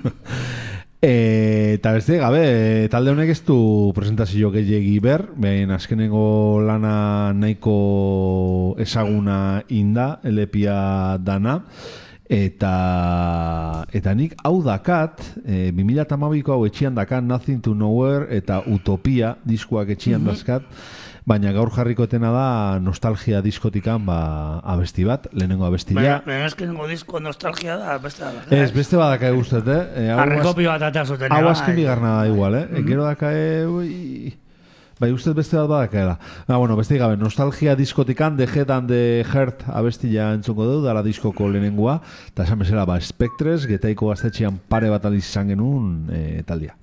Eta beste, gabe, talde honek ez du presentazio gehiagi ber, behin azkenengo lana nahiko ezaguna inda, LPa dana, eta nik hau dakat, 2012ko hau etxian dakat, Nothing to Nowhere eta Utopia diskoak etxian dazkat, baina gaur jarrikotena da nostalgia diskotikan abesti bat, lehenengo abestia. Baina azkenengo disko nostalgia da, beste bat. Ez, beste badaka guztet, Arrekopio bat atazuten. Hau azken bigarna da igual, Gero daka, bai, ustez beste bat badakaela. Bueno, beste gabe, nostalgia diskotikan, The Head and the Heart abestia entzungo dugu, dara diskoko lehenengoa, eta esan bezala, Spectres, getaiko gaztetxean pare bat aldiz izan genuen taldia.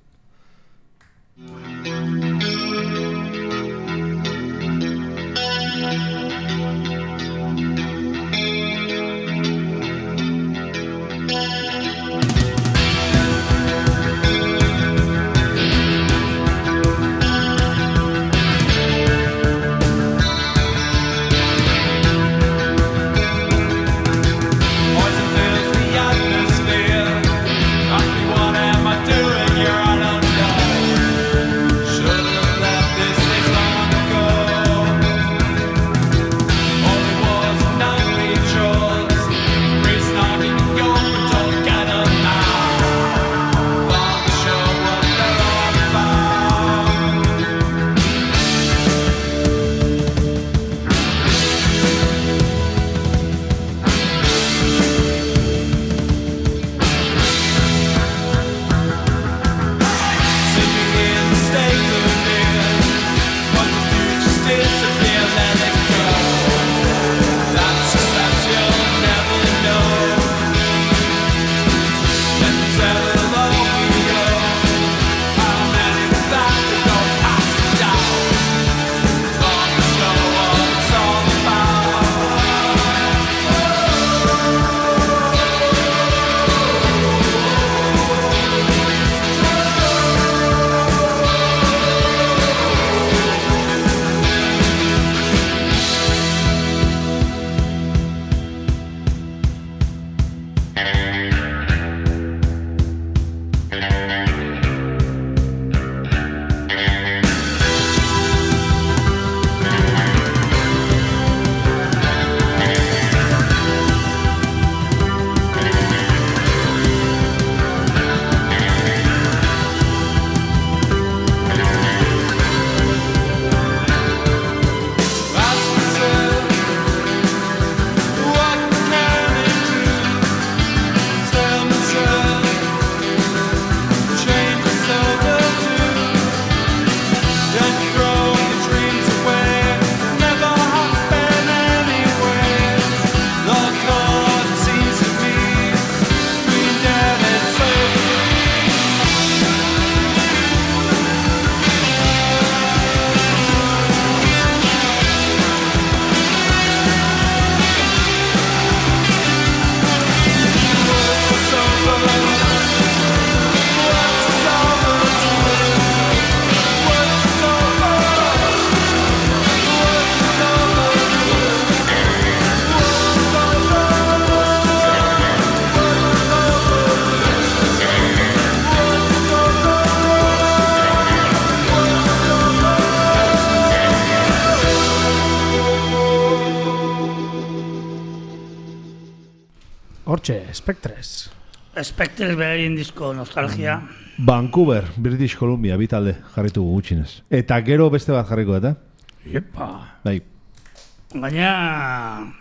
Hortxe, Spectres. Spectres beraien disko nostalgia. Vancouver, British Columbia, bitalde jarritu gutxinez. Eta gero beste bat jarriko eta? Iepa. Bai. Gaina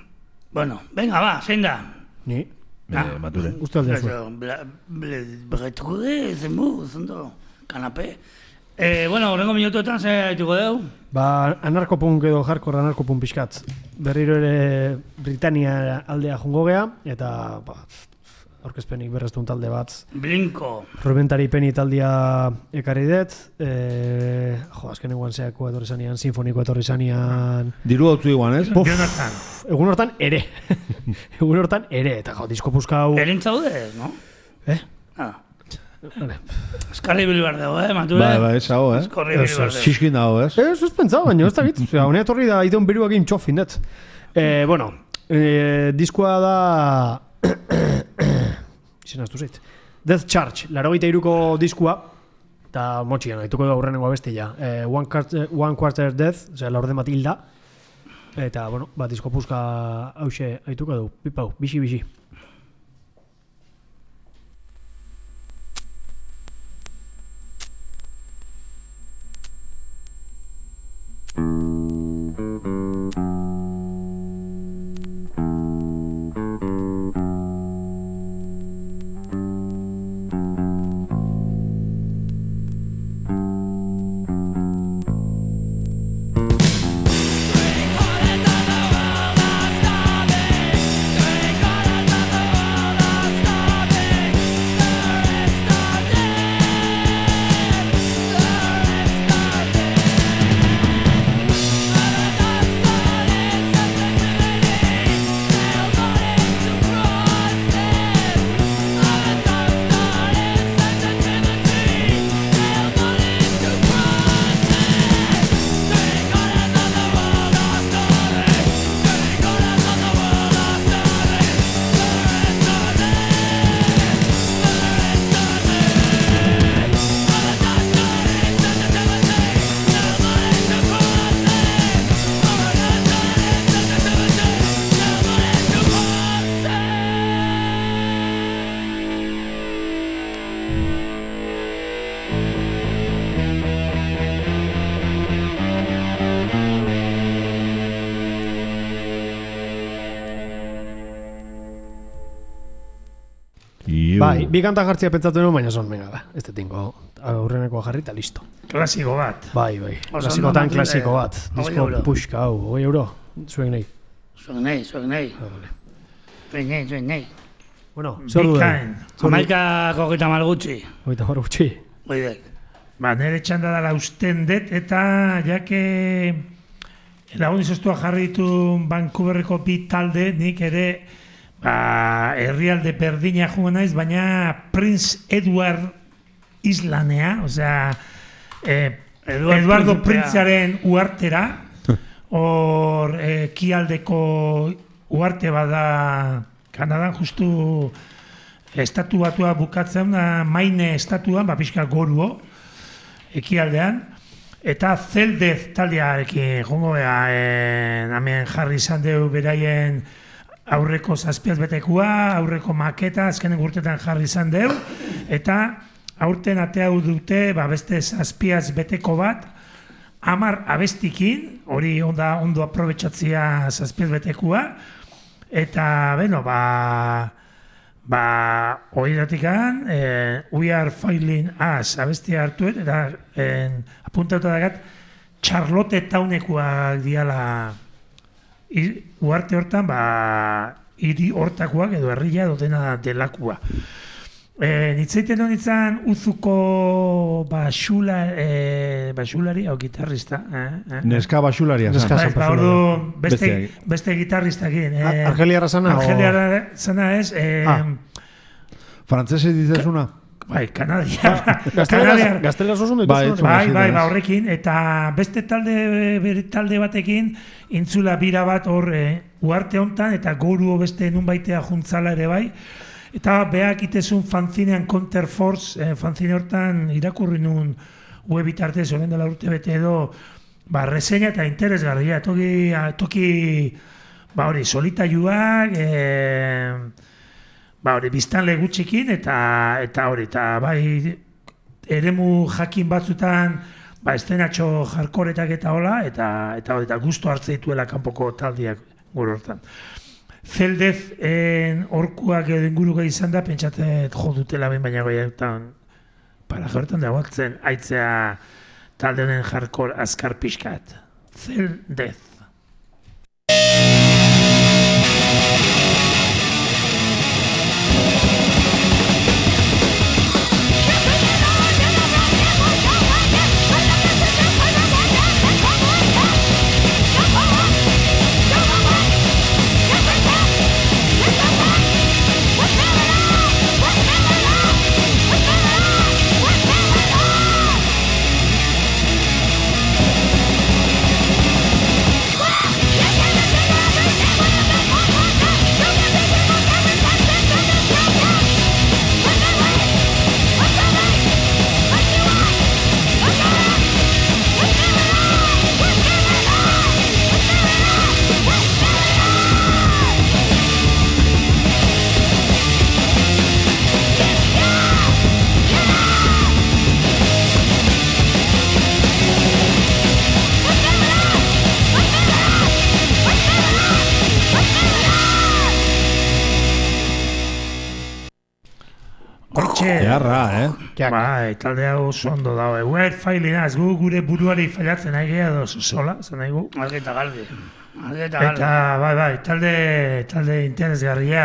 Bueno, venga, ba, zein da? Ni? Mature. Uste alde zuen. Bretuge, zenbu, zondo, kanapé. Bueno, horrengo minutuetan ze haituko dugu? Ba, anarkopunk edo hardcore anarkopunk pixkat. Berriro ere Britania aldea jungo gea, eta aurkezpenik berreztun talde bat. Blinko. Rubentari Peni taldea ekarri dut. Azkeneguan zeako etorri zanean, sinfoniko etorri zanean. Diru hau iguan, ez? Jonathan. Egun hortan ere. Egun hortan ere. Eta disko puska hau... Erentzaude, no? Vale. Eskarri bilbar dago, Mature? Ba, ez hau, Eskarri bilbar dago. Xiskin dago, ez? Ez pentsau, baina ez da git. Honea etorri da, ideon beruak egin txofin dut. Bueno, diskoa da... Izen aztu zait. Death Charge, 83ko diskua, eta motxian, haituko da aurrenengo abestia. One Quarter Death, osea, laurde bat hilda. Eta, bueno, disko puska hause haituko du. Pipau, bixi. Bai, bi kanta jartzea pentsatu nuen, baina son, venga, ez tinko aurreneko jarri eta listo. Klasiko bat. Bai. Klasikotan klasiko bat. Disko puxka hau, 20 euro. Zuek nahi. Zuek nahi. Zuek nahi. Bueno, zer du da? Amaikako gita malgutxi. Gita malgutxi. Oidek. Ba, nire txanda dala usten dut, eta jake lagun izostua jarri ditu Vancouverreko bi talde, nik ere herrialde berdina joan naiz, baina Prince Edward Islanea, osea, Eduardo Princearen uartera, hor kialdeko uarte bada Kanadan, justu estatu batua bukatzen, Maine estatuan, pixka goruo, ekialdean, eta Zeldez taldearekin jongo hemen jarri izan deu beraien aurreko zazpiaz betekua, aurreko maketa, azkenen urtetan jarri izan deu, eta aurten ateau dute beste zazpiaz beteko bat, 10 abestikin, hori ondo aprobetxatzia zazpiaz betekua, eta, beno, horietatik We Are Failing Us abestia hartuet, eta apuntatu dagat, Charlotte Townekoak diala uarte hortan, hiri hortakoak edo herria dena delakua. Nitzeiten honitzen uzuko basulari, hau gitarrista. Neska basularia zan. Beste gitarristakin. Argeliarra zana? Argeliarra zana ez. Frantzese ditezuna? Bai, Kanadia. Gaztelaz oso dut. Bai, horrekin. Eta beste talde batekin intzula bira bat hor uarte hontan, eta goruo beste nunbaitea juntzala ere bai. Eta behak itezun fanzinean Counterforce, fanzine hortan irakurri nun webitartez, horren dela urte bete edo, reseña eta interesgarria. Toki, hori, solitaiuak, hori, biztanle gutxikin, eta hori, eta bai, eremu jakin batzutan, estenatxo jarkoretak eta hola, eta hori, eta gustu hartze dituela kanpoko taldiak gure hortan. Zeldezen orkuak edo inguruko izan da, pentsatet jo dutela behin baina goiaetan para jortan da guatzen, aitzea talde honen hardcore azkar pixkat. Zeldez. Eharra, Bai, talde hau oso ondo dago. We're failing us, gu gure buruari failatzen nahi geha dozu sola, zen nahi gu. Argi eta galbi. Eta, bai, talde interesgarria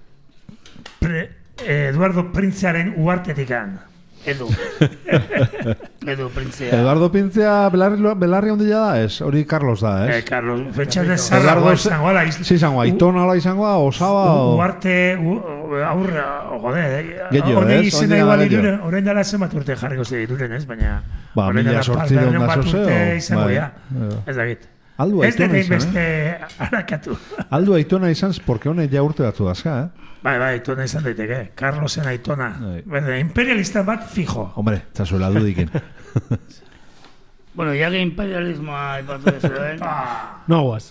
Eduardo Printzearen uartetikan. Edu Printzea. Eduardo Pintzea belarri ondila da, ez? Hori Carlos da, ez? Carlos, fetxate zarragoa izango ala. Izango, Aitona ala izangoa, Osaba o... Uarte, aurra, Gehiago, hori ez? izena igual iruren, orain dela zenbat urte jarriko ze iruren, ez? Baina, Ba, mila sortzi da onda zozeo. Izango, ja. Ez dakit. Aldu Ez Aitona dut izan, beste harakatu. Aldu Aitona izan, porque honek ja urte batzu dazka, Bai, Aitona izan daiteke. Carlosen Aitona. Bai. Imperialista bat fijo. Hombre, txasuela dudikin. Bueno, ya que imperialismoa ipatu dezuen. No guaz.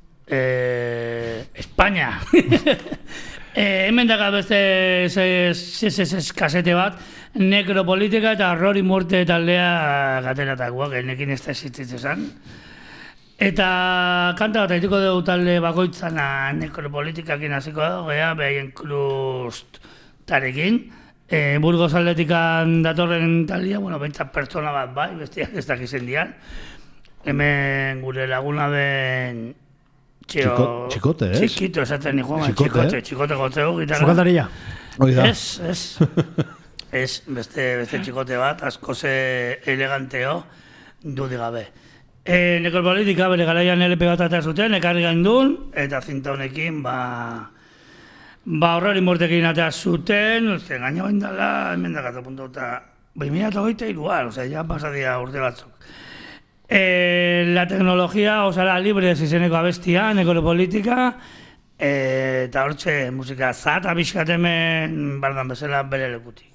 España. Hemen daga beste kasete bat, nekropolitika eta Rory Murte taldea gateratakoak, enekin ez da existitzen. Eta kanta bat haitiko dugu talde bakoitzana nekropolitikakin hasiko dago, behaien kruztarekin. Burgos aldetikan datorren taldea, bueno, bentsat pertsona bat bai, bestiak ez dakizen dian. Hemen gure laguna den... Txikote, ez? Txikito esaten niko, txikote gotzeu gitarra. Zukaldaria. Oida. Ez, beste txikote bat, asko ze eleganteo, dudi gabe. Nekropolitika bere garaian LP bat eta zuten, ekarri gaindun, eta zinta honekin, Rory Murtekin atea zuten, gaina bain dala, hemen dakatu puntu, eta 2023an, osea, ja pasadia urte batzuk. La tecnologia, osara, libre izeneko abestia, nekropolitika, eta hortxe musika zata bizkat hemen bardan bezala bere lekutik.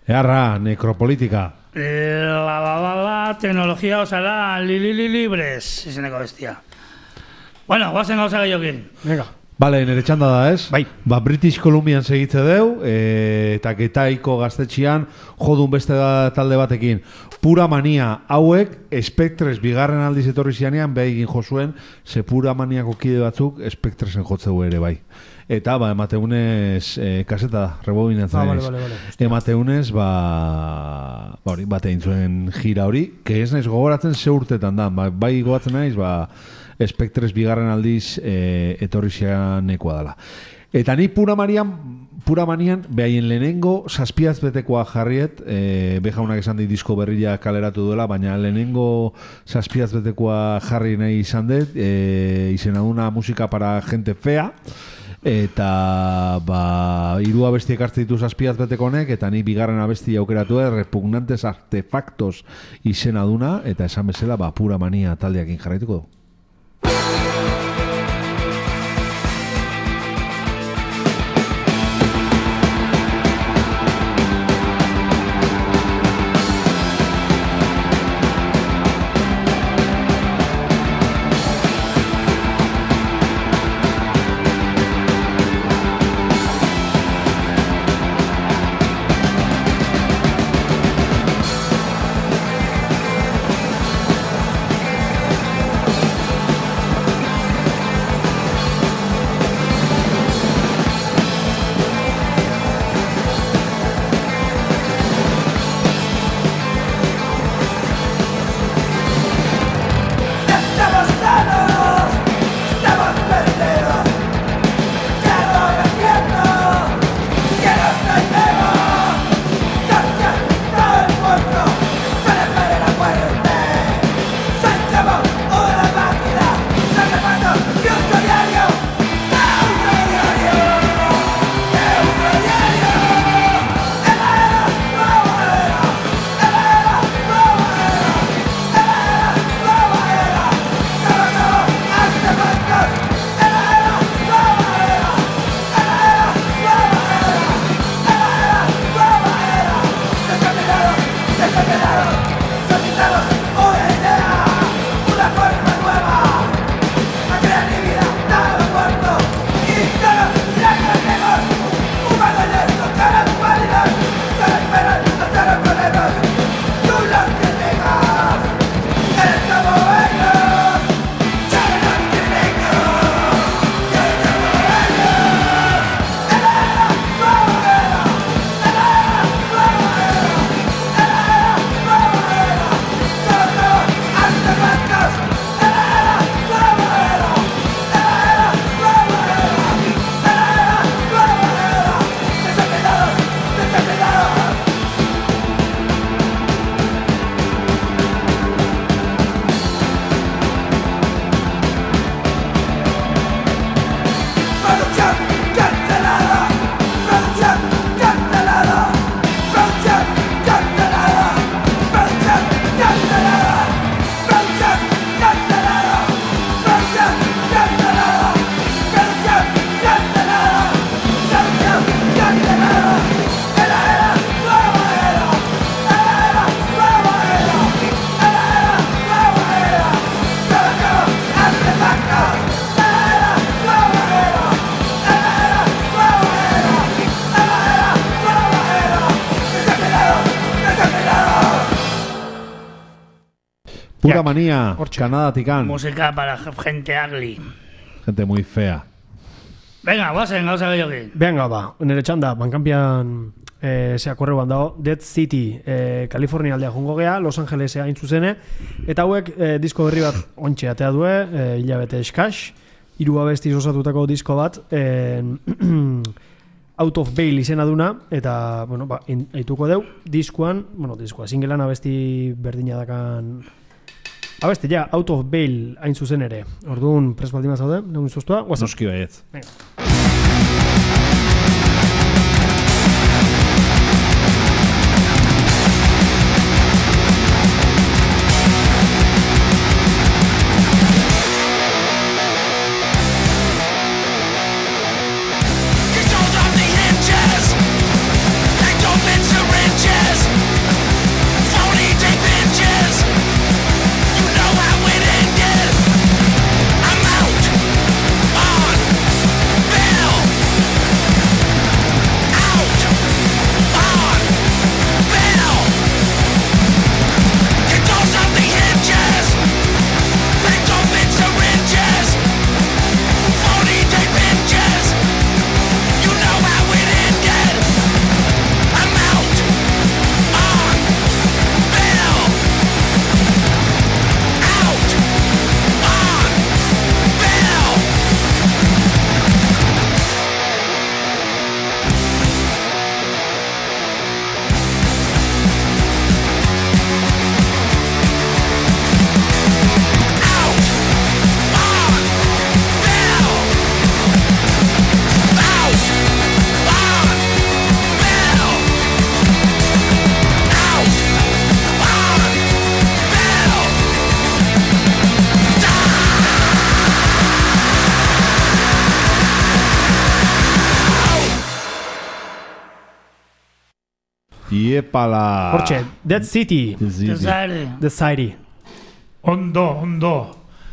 Earra, necropolitika. Teknologia osala libres, izeneko bestia. Bueno, guazen gauza gehiokin. Venga. Bale, nire txanda da, ez? Bai. Ba, British Columbian segitze deu, eta Getaiko gaztetxian jodun beste talde batekin. Pura mania hauek, Spectres bigarren aldiz etorri zianean, beha egin jozuen, ze pura maniako kide batzuk Spectresen jotzeu ere, bai. Eta, ba, emateunez, kaseta da, rebobinatzen Vale. emateunez, batein zuen gira hori, que ez naiz gogoratzen ze urtetan da, bai gogoratzen naiz, Spectres bigarren aldiz etorri zianekoa dela. Eta ni pura manian behaien lehenengo saspiaz betekoa jarriet, behaunak esan di disko berria kaleratu duela, baina lehenengo saspiaz betekoa jarri nahi izan dut, izena duna musika para gente fea, eta hiru abesti ekartzen ditu saspiaz beteko honek, eta ni bigarren abesti aukeratu repugnantes artefactos izena duna, eta esan bezala pura mania taldeakin jarraituko du. Pura manía, Kanadatikan. Música para gente ugly. Gente muy fea. Venga, guazen, gauza gehiokin. Venga, nire txanda, bankanpian zea korreuan dago, Dead City, Kalifornia aldea jongo gea, Los Angelesea hain zuzene, eta hauek disko berri bat ontxe atea due, hilabete eskas, 3 abestiz osatutako disko bat, Out of Bail izena duna, eta, bueno, haituko deu, diskoa, singelan abesti berdina dakan, abesti, ja, Out of Bail hain zuzen ere. Orduan, pres baldima zaude, negun zuztua, guazen. Noski baietz. Venga. They don't meant syringes. Iepala. Hortxe, Dead City, Desire. The City. Ondo.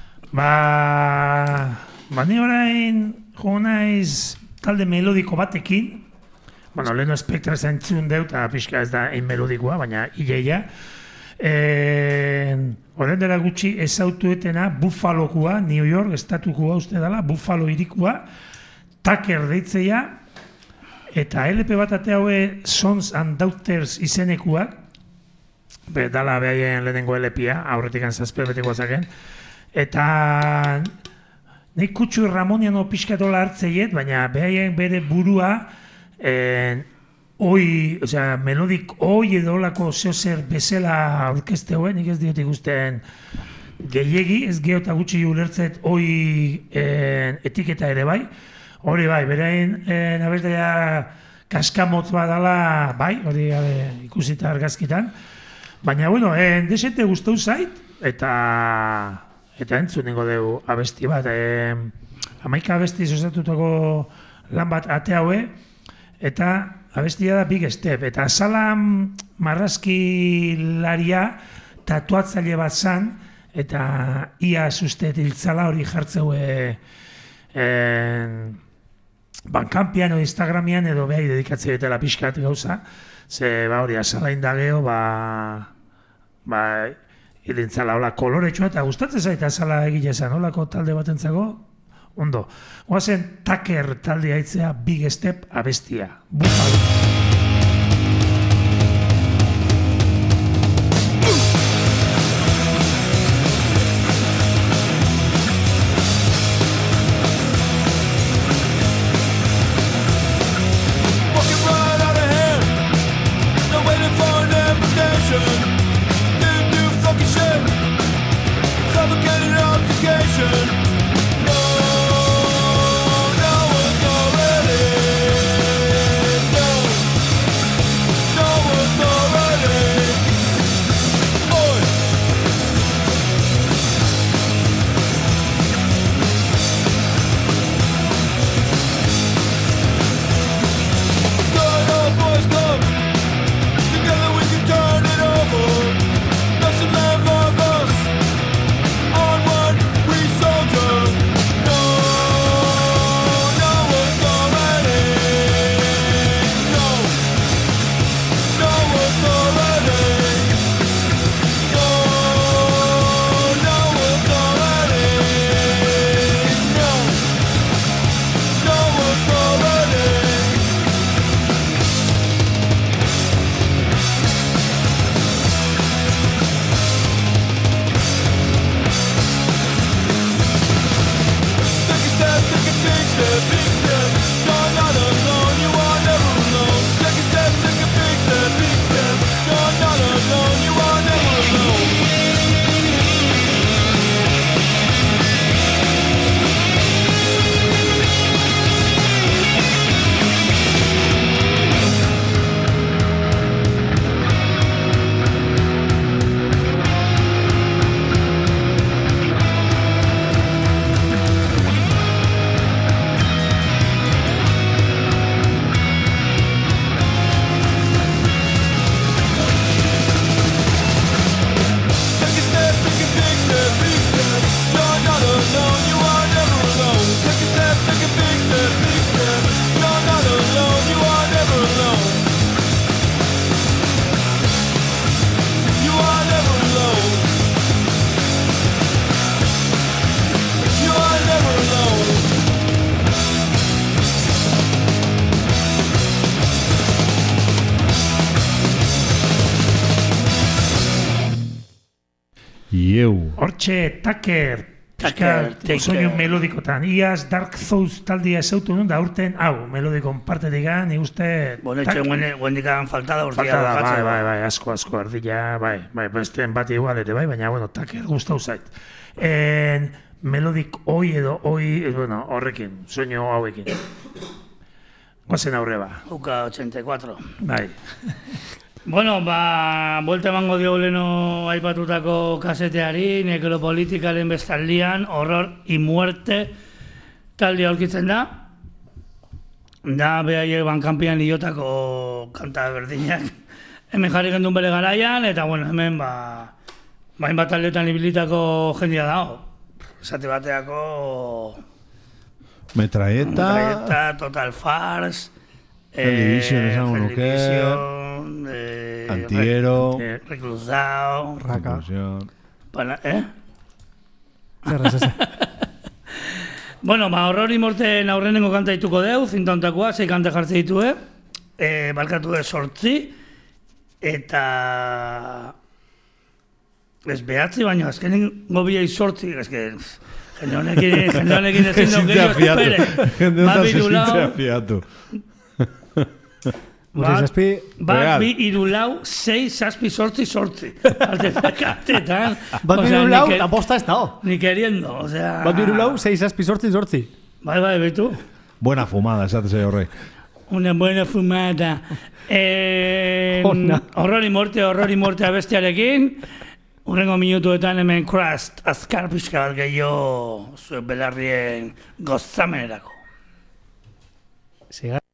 Ni orain jo naiz talde melodiko batekin. Bueno, leheno Spectra zentzun deu, eta pixka ez da ein melodikoa, baina ileia. Horren dela gutxi ezautuetena Buffalokua, New York, estatukua uste dela, Buffalo irikua, Tucker deitzeia, eta LP bat ate haue Sons and Daughters izenekuak, dala behaien lehenengo LP-a, aurretik antzazpe beteko zaken, eta nik kutsu Ramoniano pixkatola hartzeiet, baina behaien bere burua, melodik oi edo olako zeozer bezala orkeste hoen, nik ez diot ikusten gehiegi, ez geota gutxi ulertzet oi etiketa ere bai. Hori bai, berain abestea kaskamotz badala, bai, hori ikusita argazkitan. Baina, bueno, desente gustau zait, eta entzunengo deu abesti bat. 11 abesti osatutako lan bat ate haue, eta abestia da Big Step, eta Salam marrazkilaria tatuatzaile bat zan, eta ia sustet hiltzala hori jartzeue bankampian o Instagramian edo behai dedikatzea betela pixkat gauza, ze hori asala indageo, hilintzala hola koloretsua, eta gustatzen zaita asala egile zan, holako talde bat entzago, ondo. Oazen Tucker talde haitzea Big Step abestia. Buffalo. Hortxe, Tucker, soinu melodikotan. Iaz Dark Souls taldia esautu nun, da urten, hau, melodikon partetik gan, ni uste... Bonetxe, guendikan faltada urtia. Bai, asko, ardila, bai, besteen bat igualete, baina, bueno, Tucker gustau zait. Melodik oi edo, bueno, horrekin, soinu hauekin. Guazen aurre ba. Uka 84. Bai. Bueno, vuelta emango dio leno aipatutako kaseteari, nekropolitikaren bestaldian, horror y muerte talde aurkitzen da. Da behaiek bankampian iotako kanta berdinak hemen jarri gendun bere garaian, eta bueno, hemen hainbat taldetan ibilitako jendia dago. Esate bateako... Metralleta, Total Farce, Division esango nuke, Antiero, Reclusado, Raka. Zer ez. Bueno, Horror y Morten aurrenengo kanta dituko deu, zinta hontakoa, 6 kanta jartze ditue, balkatu 8, eta... Ez behatzi, baina azkenen gobiei 8, ez que... Jende honekin ezin dut gehiago espere. Jende honekin fiatu. Bat, 2, 3, 4, 6, 7, 8. Artetan. Bat 2, 3, 4, la posta ez dao. Ni queriendo, o sea... Bat 2, 3, 4, 6, 7, 8. Bai, betu. Buena fumada, esateze horre. Una buena fumada. Horror y Morte abestiarekin. Urrengo minutuetan hemen Crust, azkar pixka bat gehiago zuek belarrien gozamenerako. Siga.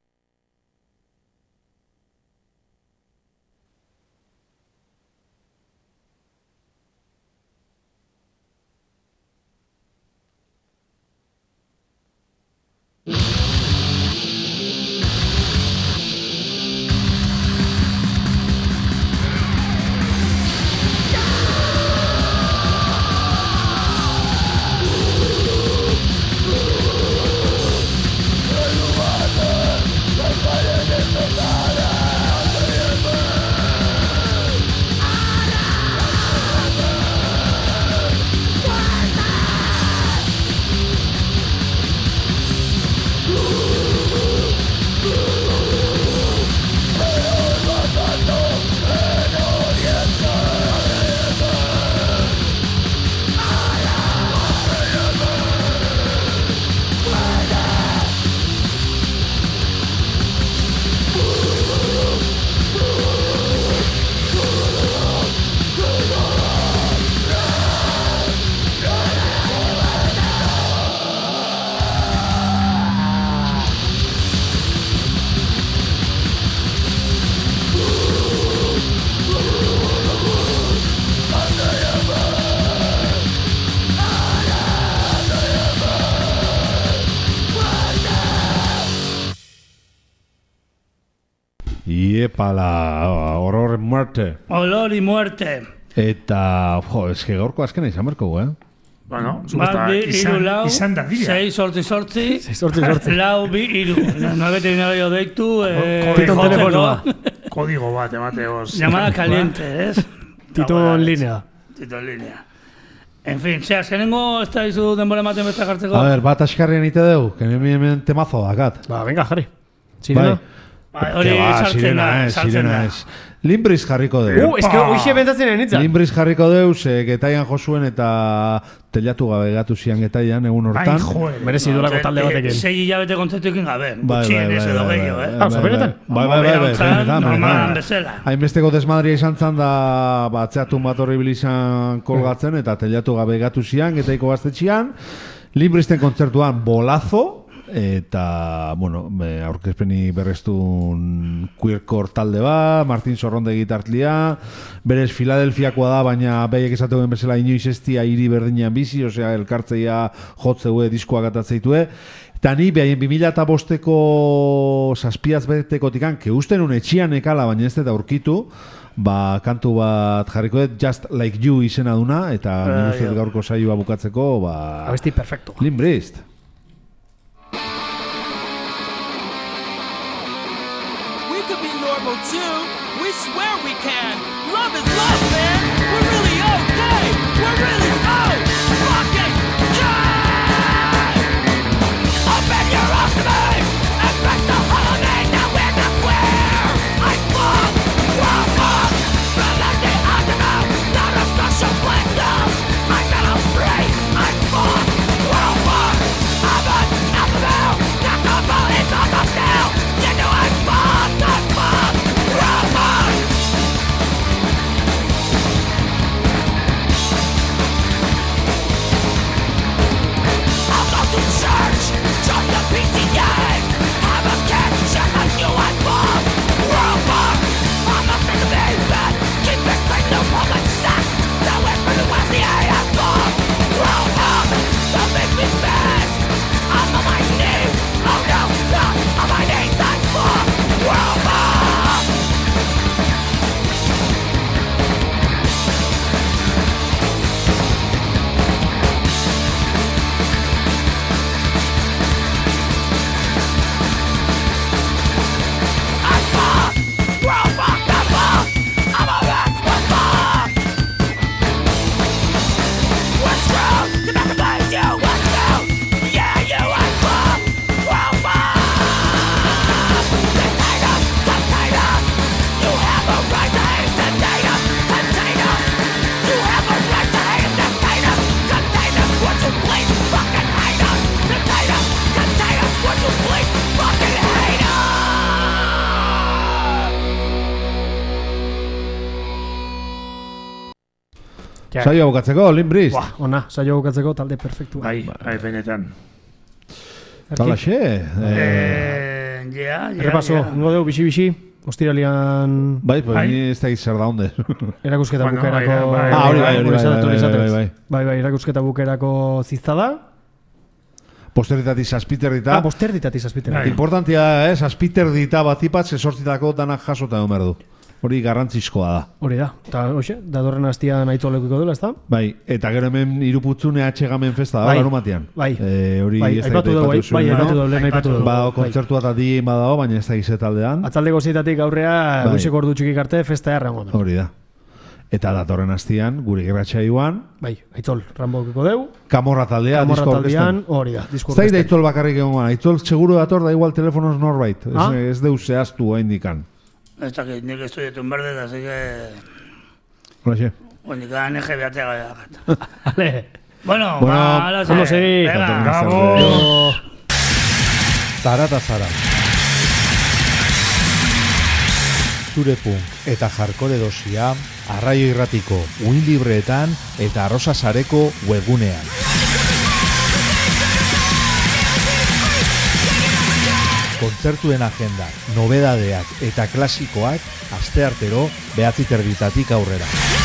Iepala, Horror y Muerte. Horror y Muerte. Eta, eske gaurko azkena izan berko, Bueno, izan da dira. 6, 8. Lau, 2, 3. No bete binario deitu. Kodigo bat, emateoz. Llamada caliente, ¿es? Tito en línea. En fin, azkenengo ez da izu denbora ematen besta jartzeko. A ver, bat askarrian ite deu, que hemen temazo dakat. Venga, jarri. Sirena. Hori sartzena ez. Limbriz jarriko deu. Es que hoxe bentatzen enitza. Limbriz jarriko deu, getaian josuen eta telatu gabe gatu zian getaian egun hortan. Merezi durako talde batekin. 6 hilabete kontzertuekin gabe. Gutxien ez edo gehiago, Zabenetan? Bai. Hainbesteko desmadria izan zan da batzeatu bat horri bilizan kolgatzen eta telatu gabe gatu zian getaiko gaztetxian. Limbrizten kontzertuan bolazo. Eta, bueno, aurkezpeni berreztun queercore talde bat, Martin Sorronde gitartlia, berez Filadelfiakoa da, baina behiek esateuen bezala inoiz estia hiri berdinean bizi, osea, elkartzeia jotzeue, diskoak atatzeitue. Eta ni behaien 2005ko saspiaz betekotikan, que usten un etxian ekala, baina ez da aurkitu, kantu bat jarriko dut, Just Like You izena duna, eta nire uste gaurko saioa bukatzeko, abesti perfecto. Limbrist. Too. We swear we can. Love is love, man. We're really okay. We're really fucking okay. Open your eyes to me and break the holiday. Now we're not queer. I'm full, but like the aftermath, not a special place now. I'm not free. I'm full, I'm an alphabet. Not the ball, it's on the scale. You know I'm full, not full. Saioa bukatzeko, Limbrist. Buah, ona, saioa bukatzeko talde perfektua. Bai, benetan. Talaxe. Errepaso, ingo dugu bixi-bixi, ostiralian Bai, pues ni ez da zer da onde. erakusketa Bueno, bukerako... hori, Bai, erakusketa bukerako ziztada. Posteritati saspiterdita. Posterditati zazpiter. Importantia, saspiterdita batipatz esortzitako danak jasota egon behar du. Hori garrantzizkoa da. Hori da. Eta hoxe, datorren hastian aitzolekuko dela, ez da? Bai, eta gero hemen iruputzune atxegamen festa da, Bai. larumatian. Bai. Hori Bai, ez da aipatu dugu, lehen aipatu dugu. Ba, kontzertua eta dien badago, baina ez da izetaldean. Atzaldeko zeitatik aurrea, Bai. goizeko ordu txikik arte, festa errango. Hori da. Eta datorren hastian, gure gerratxa joan, Bai, aitzol, rambokiko deu. Kamorra taldea, Kamorra disko taldean, orkesten. hori da, disko Ez da orkesten. aitzol bakarrik egon gana. Aitzol seguro dator da igual telefonos norbait. Ah? Ez deus zehaztu haindikan. Ez dakit, nik estudietun berde, así que... Horaxe. Ondikan ege behatzea gara. Ale, Bueno, Bueno, ondo segi. Venga, Bravo! Zara eta zara. Zure punk eta jarkore dosia Arraio Irratiko uin libreetan eta Arrosa Sareko webgunean. Kontzertuen agenda, nobedadeak eta klasikoak asteartero 9:30 aurrera.